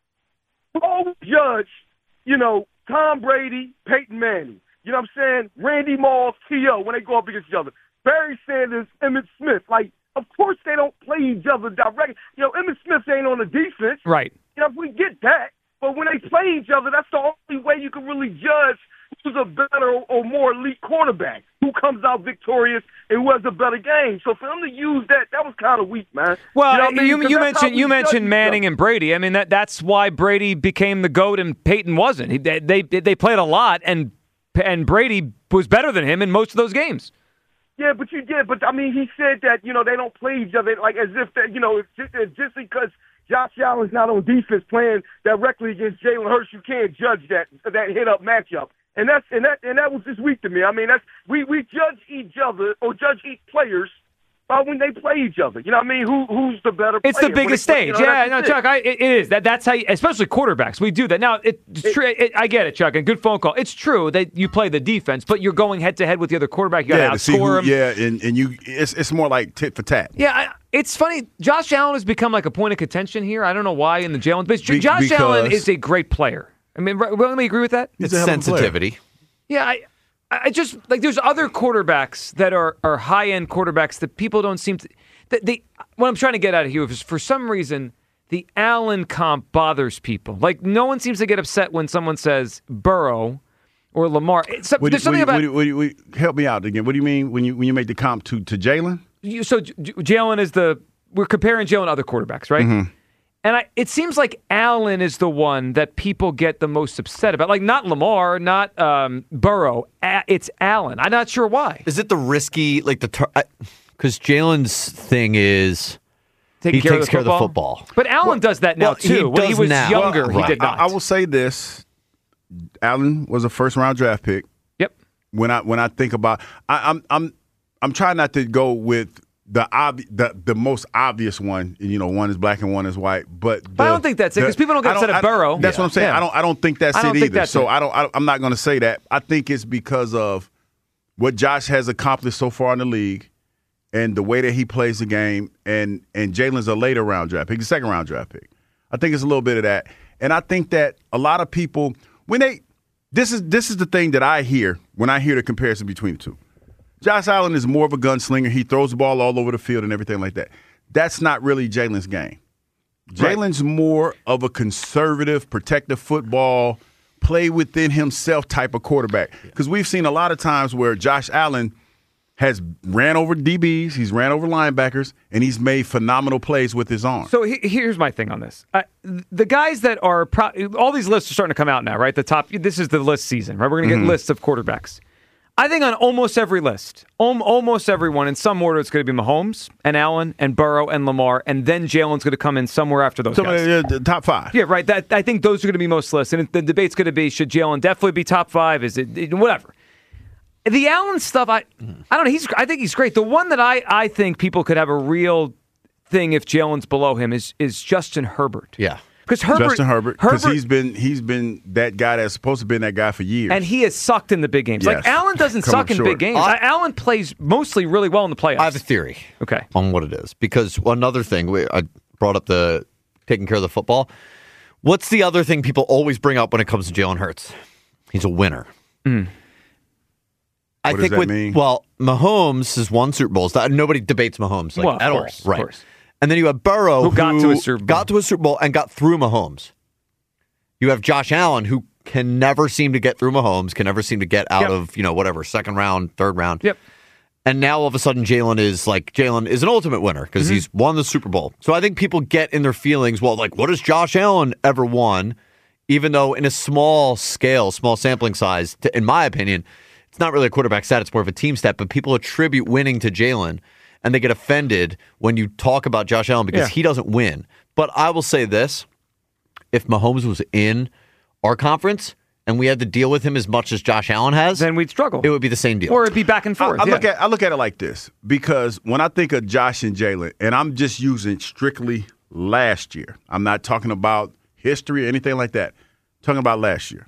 we always judge, you know, Tom Brady, Peyton Manning. You know what I'm saying? Randy Moss, T O when they go up against each other. Barry Sanders, Emmitt Smith. Like, of course they don't play each other directly. You know, Emmitt Smith ain't on the defense. Right. You know, we get that. But when they play each other, that's the only way you can really judge who's a better or more elite quarterback, who comes out victorious and who has a better game. So for them to use that, that was kind of weak, man. Well, you, know what I mean? you, 'Cause you that's how mentioned we you judge mentioned each Manning other. and Brady. I mean, that that's why Brady became the GOAT and Peyton wasn't. He, they, they they played a lot, and and Brady was better than him in most of those games. Yeah, but you did. But I mean, he said that you know they don't play each other like as if that you know it's just, it's just because Josh Allen's not on defense playing directly against Jalen Hurts, you can't judge that that hit up matchup. And that's and that and that was just weak to me. I mean, that's we, we judge each other or judge each players by when they play each other. You know what I mean? Who who's the better It's player? the when biggest they play, stage. you know, Yeah, that's no, it. Chuck, I, it is. That That's how, you, especially quarterbacks, we do that. Now, it, it's true. It, I get it, Chuck, and good phone call. It's true that you play the defense, but you're going head-to-head with the other quarterback. You got Yeah, to to see who, outscore him. yeah, and, and you, it's it's more like tit for tat. Yeah, I, it's funny. Josh Allen has become like a point of contention here. I don't know why in the Jalen. But Be- Josh because- Allen is a great player. I mean, right, well, let me agree with that. It's sensitivity. Yeah, I, I just like there's other quarterbacks that are, are high end quarterbacks that people don't seem to. That they what I'm trying to get at here is for some reason the Allen comp bothers people. Like no one seems to get upset when someone says Burrow or Lamar. It's, What do- there's something what about do- what do- what do- what do- help me out again. What do you mean when you when you make the comp to to Jalen? you, so J- Jalen is the we're comparing Jalen to other quarterbacks, right? Mm-hmm. And I, it seems like Allen is the one that people get the most upset about. Like not Lamar, not um, Burrow. A- it's Allen. I'm not sure why. Is it the risky, like the, because Jalen's thing is Taking he care of takes the care of the football? football. But Allen does that now well, he too. When he does was now. younger, Well, he did I, not. I will say this: Allen was a first round draft pick. Yep. When I when I think about, I, I'm I'm I'm trying not to go with the obvi- the the most obvious one. You know, one is black and one is white. But, the, But I don't think that's it, 'cause people don't get I upset at I- Burrow. That's Yeah. what I'm saying. Yeah. I don't I don't think that's I don't it think either. that's so it. I don't I, I'm not going to say that. I think it's because of what Josh has accomplished so far in the league, and the way that he plays the game, and and Jalen's a later round draft pick, a second round draft pick. I think it's a little bit of that, and I think that a lot of people when they this is this is the thing that I hear when I hear the comparison between the two. Josh Allen is more of a gunslinger. He throws the ball all over the field and everything like that. That's not really Jalen's game. Jalen's more of a conservative, protective football play within himself type of quarterback. Because we've seen a lot of times where Josh Allen has ran over D Bs, he's ran over linebackers, and he's made phenomenal plays with his arm. So he, here's my thing on this. Uh, the guys that are pro- – all these lists are starting to come out now, right? The top – this is the list season, right? We're going to get Mhm. lists of quarterbacks. I think on almost every list, om- almost everyone, in some order, it's going to be Mahomes and Allen and Burrow and Lamar, and then Jalen's going to come in somewhere after those So, guys. uh, the top five. Yeah, right. That I think those are going to be most lists. And the debate's going to be, should Jalen definitely be top five? Is it – whatever. The Allen stuff, I I don't know. He's I think he's great. The one that I, I think people could have a real thing if Jalen's below him is is Justin Herbert. Yeah. Because Herbert, Justin Herbert, because Herbert- he's been he's been that guy that's supposed to have been that guy for years. And he has sucked in the big games. Like, Yes. Allen doesn't Come suck up in short. big games. I- Allen plays mostly really well in the playoffs. I have a theory. Okay. On what it is. Because another thing, we, I brought up the taking care of the football. What's the other thing people always bring up when it comes to Jalen Hurts? He's a winner. Mm. I What does think that with mean? well, Mahomes has won Super Bowls. That- Nobody debates Mahomes like Well, of at course, of all, right? course. And then you have Burrow, Who got to a Super Bowl. got to a Super Bowl and got through Mahomes. You have Josh Allen, who can never seem to get through Mahomes, can never seem to get out Yep. of you know whatever second round, third round. Yep. And now all of a sudden, Jalen is like Jalen is an ultimate winner because Mm-hmm. he's won the Super Bowl. So I think people get in their feelings. Well, like what has Josh Allen ever won? Even though in a small scale, small sampling size, to, in my opinion, it's not really a quarterback stat. It's more of a team stat. But people attribute winning to Jalen, and they get offended when you talk about Josh Allen because Yeah. he doesn't win. But I will say this: if Mahomes was in our conference and we had to deal with him as much as Josh Allen has, then we'd struggle. It would be the same deal. Or it'd be back and I, forth. I yeah. look at I look at it like this because when I think of Josh and Jalen, and I'm just using strictly last year. I'm not talking about history or anything like that. I'm talking about last year.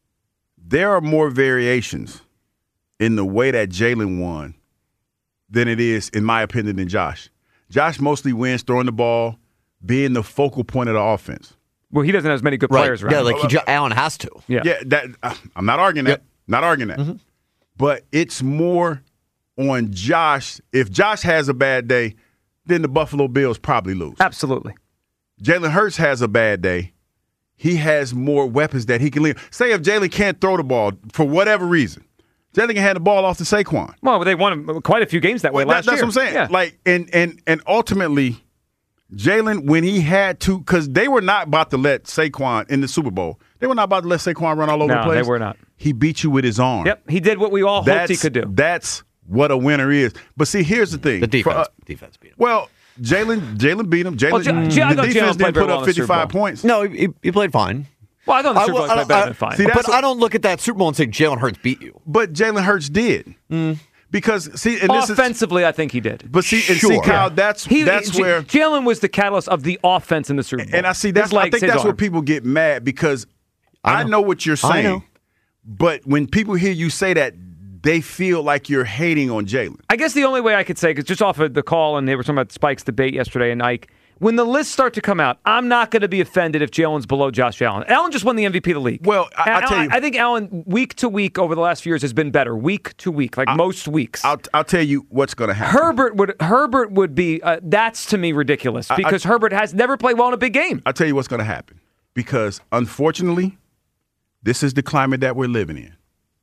There are more variations in the way that Jalen won than it is, in my opinion, than Josh. Josh mostly wins throwing the ball, being the focal point of the offense. Well, he doesn't have as many good right? players around. Yeah, him. like he, Allen has to. Yeah. Yeah, that uh, I'm not arguing that. Yep. Not arguing that. Mm-hmm. But it's more on Josh. If Josh has a bad day, then the Buffalo Bills probably lose. Absolutely. Jalen Hurts has a bad day. He has more weapons that he can leave. Say if Jalen can't throw the ball for whatever reason, Jalen can hand the ball off to Saquon. Well, they won quite a few games that way Well, that- last that's year. what I'm saying. Yeah. Like, and and and ultimately, Jalen, when he had to, because they were not about to let Saquon in the Super Bowl. They were not about to let Saquon run all over No, the place. they were not. He beat you with his arm. Yep, he did what we all hoped That's, he could do. That's what a winner is. But see, here's the thing. The defense, For, uh, defense beat him. well, Jalen, Jalen beat him. Jalen, Well, J- J- I the thought Jalen defense played didn't very put well up in the Super fifty-five Bowl. points. No, he, he played fine. Well, I thought the I Super Bowl will- played I- better I- than fine. see, But that's I what- don't look at that Super Bowl and say Jalen Hurts beat you. But Jalen Hurts did. Because see, and this is, Offensively, I think he did. but see, and see, Sure. Kyle, that's He, that's J- where, Jalen was the catalyst of the offense in the Super Bowl. and I see that's His I legs, think his that's where arm. people get mad because I I know. know, what you're I saying, know. but when people hear you say that, they feel like you're hating on Jalen. I guess the only way I could say, because just off of the call, and they were talking about Spike's debate yesterday, and Ike, when the lists start to come out, I'm not going to be offended if Jalen's below Josh Allen. Allen just won the M V P of the league. Well, I- I'll Allen- tell you- I think Allen, week to week over the last few years, has been better. Week to week, like most weeks. I'll I'll tell you what's going to happen. Herbert would Herbert would be uh, that's to me ridiculous I- because I- Herbert has never played well in a big game. I'll tell you what's going to happen because unfortunately, this is the climate that we're living in.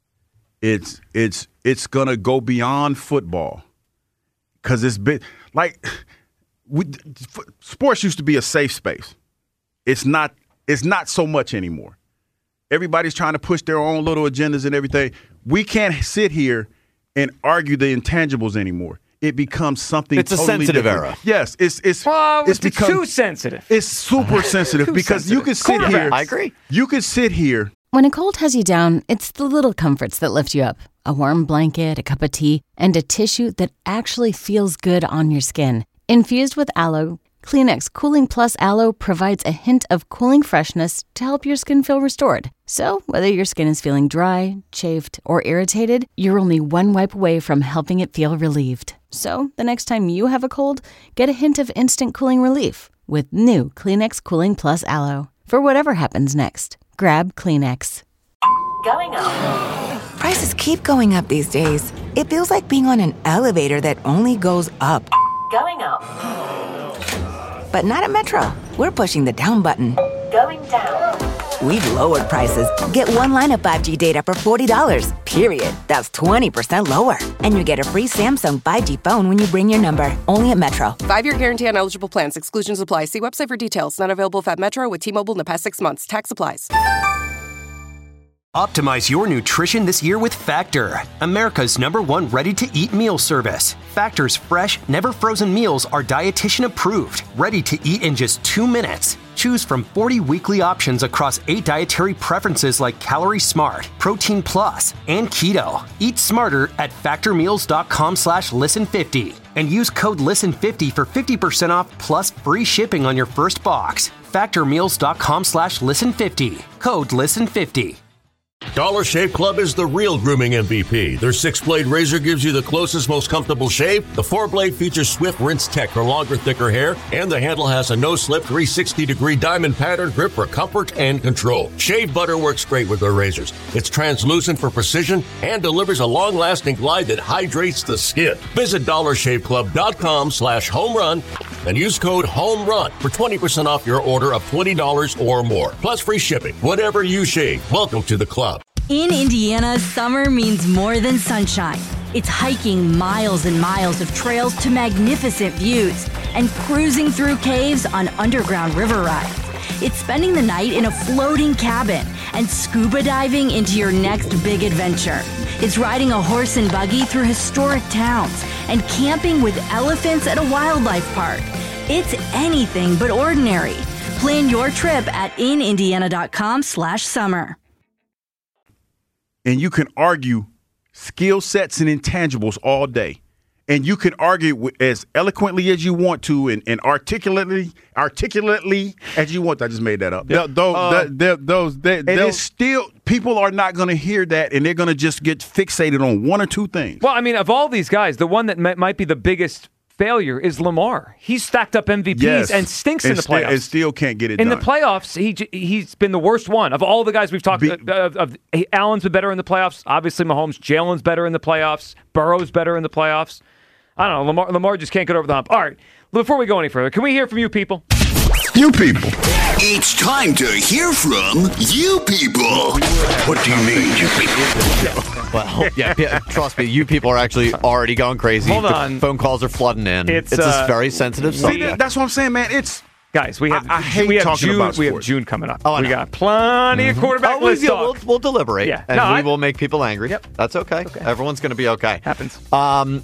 It's it's it's going to go beyond football because it's been like we, f- sports used to be a safe space. It's not. It's not so much anymore. Everybody's trying to push their own little agendas and everything. We can't sit here and argue the intangibles anymore. It becomes something. It's a totally sensitive different. era. Yes, it's it's Well, it's it's, become too sensitive. it's super sensitive Too because you sensitive. can sit here. Quarterbacks. I agree. You can sit here. When a cold has you down, it's the little comforts that lift you up. A warm blanket, a cup of tea, and a tissue that actually feels good on your skin. Infused with aloe, Kleenex Cooling Plus Aloe provides a hint of cooling freshness to help your skin feel restored. So, whether your skin is feeling dry, chafed, or irritated, you're only one wipe away from helping it feel relieved. So, the next time you have a cold, get a hint of instant cooling relief with new Kleenex Cooling Plus Aloe. For whatever happens next, grab Kleenex. Going up. Prices keep going up these days. It feels like being on an elevator that only goes up. Going up. But not at Metro. We're pushing the down button. Going down. We've lowered prices. Get one line of five G data for forty dollars, period. That's twenty percent lower. And you get a free Samsung five G phone when you bring your number. Only at Metro. Five-year guarantee on eligible plans. Exclusions apply. See website for details. Not available if at Metro with T-Mobile in the past six months. Tax applies. Optimize your nutrition this year with Factor, America's number one ready-to-eat meal service. Factor's fresh, never frozen meals are dietitian approved, ready to eat in just two minutes. Choose from forty weekly options across eight dietary preferences like Calorie Smart, Protein Plus, and Keto. Eat smarter at factormeals.com slash listen50 and use code listen fifty for fifty percent off plus free shipping on your first box. factormeals.com slash listen50. Code listen fifty. Dollar Shave Club is the real grooming M V P. Their six-blade razor gives you the closest, most comfortable shave. The four-blade features Swift Rinse Tech for longer, thicker hair, and the handle has a no-slip three sixty degree diamond pattern grip for comfort and control. Shave butter works great with their razors. It's translucent for precision and delivers a long-lasting glide that hydrates the skin. Visit dollarshaveclub.com slash home run and use code HOMERUN for twenty percent off your order of twenty dollars or more. Plus free shipping. Whatever you shave, welcome to the club. In Indiana, summer means more than sunshine. It's hiking miles and miles of trails to magnificent views and cruising through caves on underground river rides. It's spending the night in a floating cabin and scuba diving into your next big adventure. It's riding a horse and buggy through historic towns and camping with elephants at a wildlife park. It's anything but ordinary. Plan your trip at inindiana.com slash summer. And you can argue skill sets and intangibles all day. And you can argue with, as eloquently as you want to and, and articulately articulately as you want. I just made that up. Yeah. Th- Those, Uh, th- th- those, th- it they'll is- still, people are not going to hear that, and they're going to just get fixated on one or two things. Well, I mean, of all these guys, the one that might, might be the biggest failure is Lamar. He's stacked up M V Ps Yes. and stinks and in the still, playoffs. and still can't get it in done. the playoffs, he j- he's been the worst one of all the guys we've talked Be- uh, of, of. Allen's been better in the playoffs. Obviously, Mahomes. Jalen's better in the playoffs. Burrow's better in the playoffs. I don't know. Lamar, Lamar just can't get over the hump. All right. Before we go any further, can we hear from you people? You people. It's time to hear from you people. What do you mean, you people? Well, yeah, yeah, trust me, you people are actually already going crazy. Hold The on. phone calls are flooding in. It's, It's, uh, a very sensitive See, subject. that's what I'm saying, man. It's Guys, we have I- I hate we have talking June, about We have sports. June coming up. Oh, I we know. got plenty of quarterback Oh, we, list yeah, talk. we'll, we'll deliberate, Yeah. and No, we I- will make people angry. Yep. That's okay. Okay. Everyone's going to be okay. Happens. Um,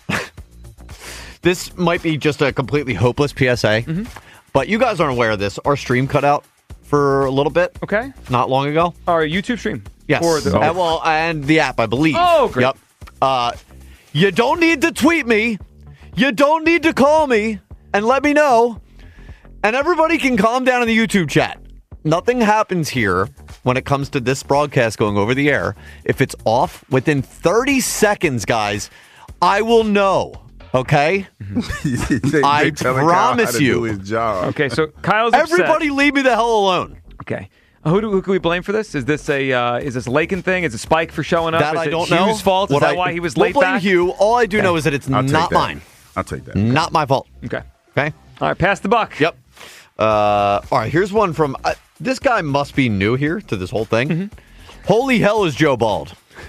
this might be just a completely hopeless P S A, Mm-hmm. but you guys aren't aware of this. Our stream cut out for a little bit. Okay. Not long ago. Our YouTube stream. Yes. Or the, Uh, well, and the app, I believe. Oh, great. Yep. Uh, you don't need to tweet me. You don't need to call me and let me know. And everybody can calm down in the YouTube chat. Nothing happens here when it comes to this broadcast going over the air. If it's off within thirty seconds, guys, I will know. Okay? They- I they telling Kyle promise how to you. do his job. Okay, so Kyle's upset. Everybody leave me the hell alone. Okay. Who, do, who can we blame for this? Is this a uh, is this Lakin thing? Is it Spike for showing up? That is I it don't Hugh's know. fault? Is What that I- why he was we'll late blame back? Hugh. All I do Okay. know is that it's I'll take not that. mine. I'll take that. Not my fault. Okay. Okay? All right, pass the buck. Yep. Uh, all right, here's one from... Uh, this guy must be new here to this whole thing. Mm-hmm. Holy hell is Joe bald?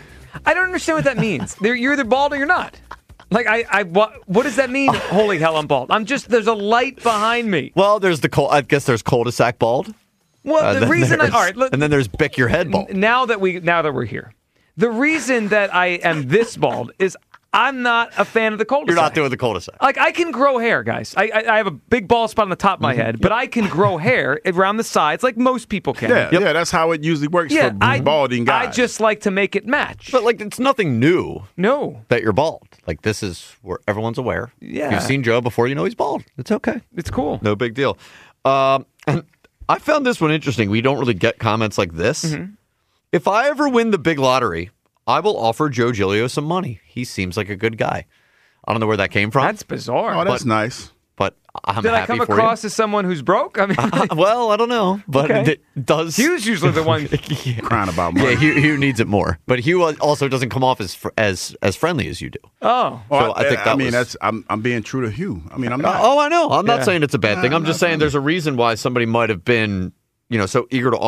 I don't understand what that means. They're, you're either bald or you're not. Like, I, I what, what does that mean? Holy hell, I'm bald. I'm just, there's a light behind me. Well, there's the... Cul- I guess there's cul-de-sac bald. Well, Uh, the then reason I, there's- all right, look, and then there's Bick your head bald. now that we, now that we're here, the reason that I am this bald is I'm not a fan of the cul-de-sac. You're not doing the cul-de-sac. Like, I can grow hair, guys. I I, I have a big bald spot on the top of my Mm-hmm. head, but I can grow hair around the sides like most people can. Yeah, yeah, that's how it usually works Yeah, for I, balding guys. I just like to make it match. But, like, it's nothing new No, that you're bald. Like, this is where everyone's aware. Yeah. If you've seen Joe before, you know he's bald. It's okay. it's cool. No big deal. Um, and I found this one interesting. We don't really get comments like this. Mm-hmm. If I ever win the big lottery, I will offer Joe Giglio some money. He seems like a good guy. I don't know where that came from. That's bizarre. oh, that's but- nice. but I'm Did I happy come for across as someone who's broke? I mean, you. Well, I don't know, but Okay. it does. Hugh's usually the one. yeah. Crying about money. Yeah, Hugh, Hugh needs it more, but Hugh also doesn't come off as fr- as as friendly as you do. Oh, Oh, So I think that I mean, was- that's I'm I'm being true to Hugh. I mean, I'm not. Oh, I know. I'm not Yeah. saying it's a bad thing. Nah, I'm just nah, saying there's a reason why somebody might have been, you know, so eager to offer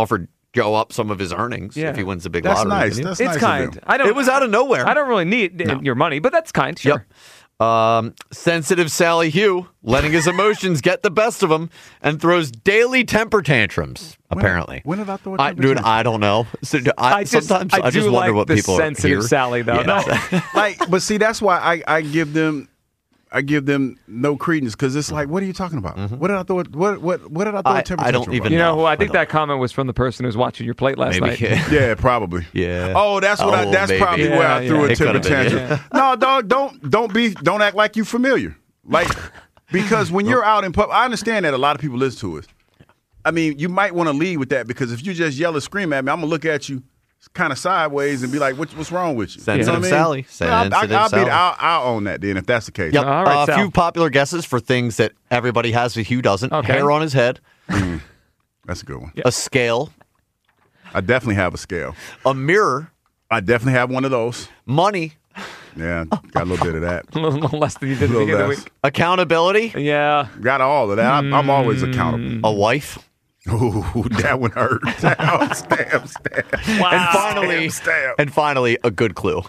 go up some of his earnings Yeah. if he wins the big That's lottery. nice. Can you? That's It's nice of kind. him. I don't. It was out of nowhere. I don't really need No. your money, but that's kind. Sure. Yep. Um, sensitive Sally Hugh, letting his emotions get the best of him, and throws daily temper tantrums. When- apparently, when did I throw a I, temper dude, tantrum? I don't know. So, I, I just, sometimes I, I, just do wonder like what the people sensitive hear. Sally though. Yeah. No. Like, but see, that's why I, I give them, I give them no credence because it's like, what are you talking about? What did I throw? What what what did I throw I- a temper I don't tantrum even about? You know, No, I I think don't. that comment was from the person who was watching your plate last Maybe. night. Yeah. Yeah, probably. Yeah. Oh, that's what I. Oh, That's maybe. probably where I Yeah, threw yeah. a It temper could've been, tantrum. No, dog, don't don't be don't act like you familiar. Like because when you're out in public, I understand that a lot of people listen to us. I mean, you might want to lead with that because if you just yell and scream at me, I'm gonna look at you kind of sideways and be like, "What, what's wrong with you?" Sensitive you know what I Sally. mean? Well, I'll, Sensitive I'll, I'll, Sally. be, I'll, I'll own that then if that's the case. Yep. All right, uh, a Sal. few popular guesses for things that everybody has, but Hugh doesn't. Okay. Hair on his head, That's a good one. a scale, I definitely have a scale. a mirror, I definitely have one of those. money, Yeah, got a little bit of that. A little, little less than you did at the Little beginning of the less. week. accountability, Yeah. Got all of that. I'm, I'm always accountable. a wife, Ooh, that one hurt. stab, stab, stab. and finally, Stab, stab. and finally, a good clue.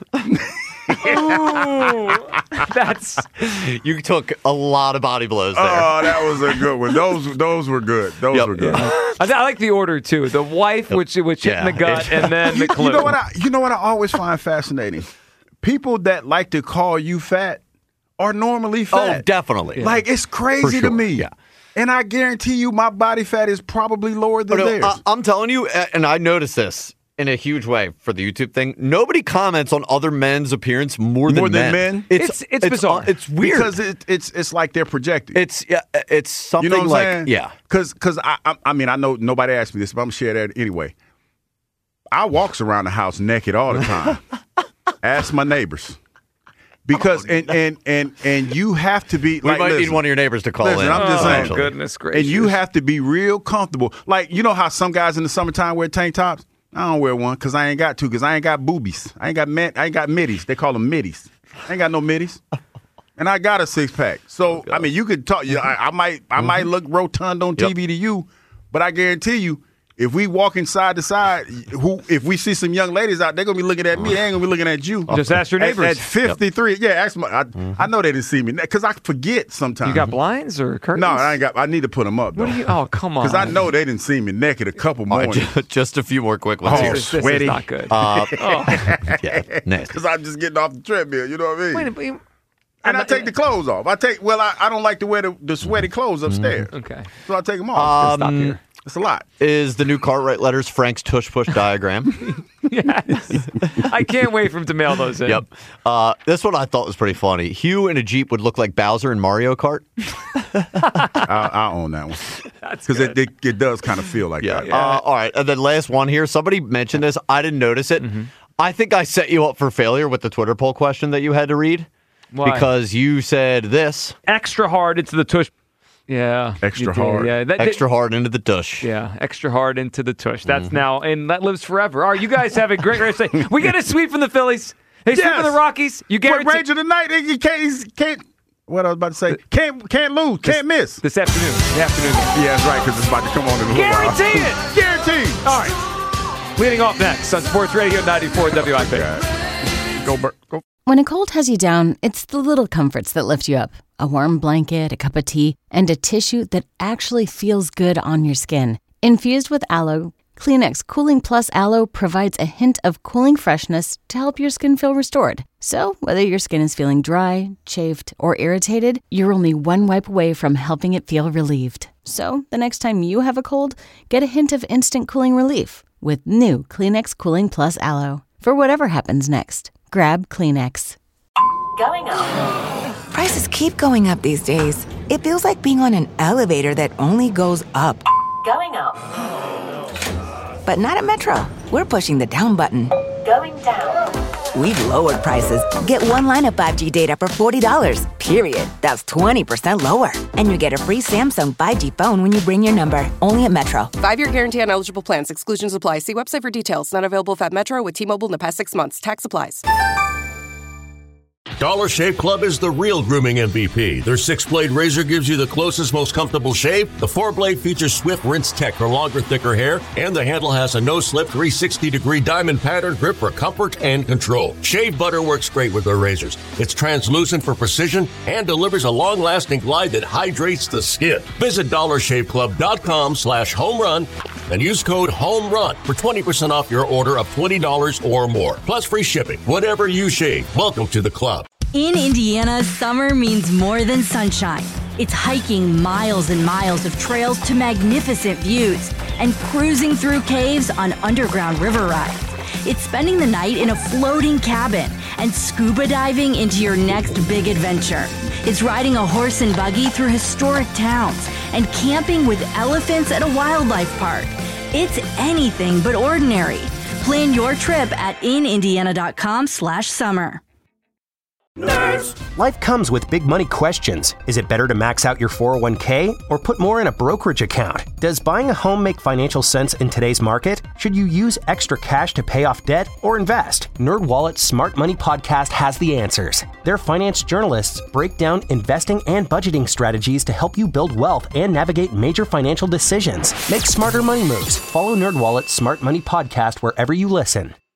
Ooh, that's You took a lot of body blows there. Oh, that was a good one. Those those were good. Those Yep. were good. I, I like the order too. The wife, which which hit in the Yeah. gut, and then the You, clue. you know what I you know what I always find fascinating? People that like to call you fat are normally Oh, fat. definitely. Like it's crazy For to sure, me. yeah. And I guarantee you my body fat is probably lower than Oh, no, theirs. I, I'm telling you, a- and I noticed this in a huge way for the YouTube thing. Nobody comments on other men's appearance more than More than men. men? It's- it's bizarre. It's weird. because it, it's it's like they're projecting. it's yeah, it's something You know what like I'm saying? yeah. Because cause I, I I mean I know nobody asked me this, but I'm gonna share that anyway. I walks around the house naked all the time. Ask my neighbors. Because and, and and and you have to be We like might listen, need one of your neighbors to call listen, in. I'm just Oh, saying. actually. goodness gracious. And you have to be real comfortable. Like, you know how some guys in the summertime wear tank tops? I don't wear one because I ain't got to because I ain't got boobies. I ain't got man, I ain't got middies. They call them middies. I ain't got no middies. And I got a six pack. So I mean, you could talk. Yeah, I, I might, I might look rotund on T V to you, but I guarantee you, if we walking side to side, who if we see some young ladies out, they're gonna be looking at me. They ain't gonna be looking at you. Just ask your At- neighbors. At, fifty-three, yeah, ask my. I, I know they didn't see me because I forget sometimes. You got blinds or curtains? No, I ain't got. I need to put them up though. What do you? Oh, come on. Because I know they didn't see me naked a couple All right, mornings. ju- just a few more quick ones Oh, here. This, this sweaty. is not good. Uh, oh. yeah, nasty. Because I'm just getting off the treadmill. You know what I mean? Wait, a minute. and I take the clothes off. I take. Well, I, I don't like to wear the, the sweaty clothes upstairs. Okay. So I take them off. Stop Um, here. It's a lot. Is the new Cartwright letters Frank's tush push diagram? Yes. I can't wait for him to mail those in. Yep. Uh, this one I thought was pretty funny. Hugh in a Jeep would look like Bowser in Mario Kart. I, I own that one That's because it, good. it it does kind of feel like Yeah. that. Uh, all right. And then last one here. Somebody mentioned this. I didn't notice it. Mm-hmm. I think I set you up for failure with the Twitter poll question that you had to read. Why? Because you said this. Extra hard into the tush. Yeah. Extra you did. hard. Yeah. That, Extra hard into the dush. Yeah, extra hard into the tush. That's Mm-hmm. now, and that lives forever. All right, you guys have a great race day. We get a sweep from the Phillies. They sweep Yes. from the Rockies. You What guarantee Ranger tonight? He can't. He can't. What I was about to say. Can't can't lose. Can't miss. this afternoon. The afternoon. game. Yeah, that's right. Because it's about to come on in a little while. Guarantee it. Guaranteed. All right. Leading off next on Sports Radio ninety-four W I P. Go, Bert. Go. When a cold has you down, it's the little comforts that lift you up. A warm blanket, a cup of tea, and a tissue that actually feels good on your skin. Infused with aloe, Kleenex Cooling Plus Aloe provides a hint of cooling freshness to help your skin feel restored. So, whether your skin is feeling dry, chafed, or irritated, you're only one wipe away from helping it feel relieved. So, the next time you have a cold, get a hint of instant cooling relief with new Kleenex Cooling Plus Aloe. For whatever happens next, grab Kleenex. Going up. Prices keep going up these days. It feels like being on an elevator that only goes up. Going up. But not at Metro. We're pushing the down button. Going down. We've lowered prices. Get one line of five G data for forty dollars, period. That's twenty percent lower. And you get a free Samsung five G phone when you bring your number. Only at Metro. Five-year guarantee on eligible plans. Exclusions apply. See website for details. Not available if at Metro with T-Mobile in the past six months. Tax applies. Dollar Shave Club is the real grooming M V P. Their six-blade razor gives you the closest, most comfortable shave. The four-blade features Swift Rinse Tech for longer, thicker hair, and the handle has a no-slip three sixty degree diamond pattern grip for comfort and control. Shave butter works great with their razors. It's translucent for precision and delivers a long-lasting glide that hydrates the skin. Visit dollar shave club dot com slash home run and use code HOMERUN for twenty percent off your order of twenty dollars or more. Plus free shipping. Whatever you shave, welcome to the club. In Indiana, summer means more than sunshine. It's hiking miles and miles of trails to magnificent views and cruising through caves on underground river rides. It's spending the night in a floating cabin and scuba diving into your next big adventure. It's riding a horse and buggy through historic towns and camping with elephants at a wildlife park. It's anything but ordinary. Plan your trip at in indiana dot com slash summer. Nerds! Life comes with big money questions. Is it better to max out your four oh one k or put more in a brokerage account? Does buying a home make financial sense in today's market? Should you use extra cash to pay off debt or invest? NerdWallet's Smart Money Podcast has the answers. Their finance journalists break down investing and budgeting strategies to help you build wealth and navigate major financial decisions. Make smarter money moves. Follow NerdWallet's Smart Money Podcast wherever you listen.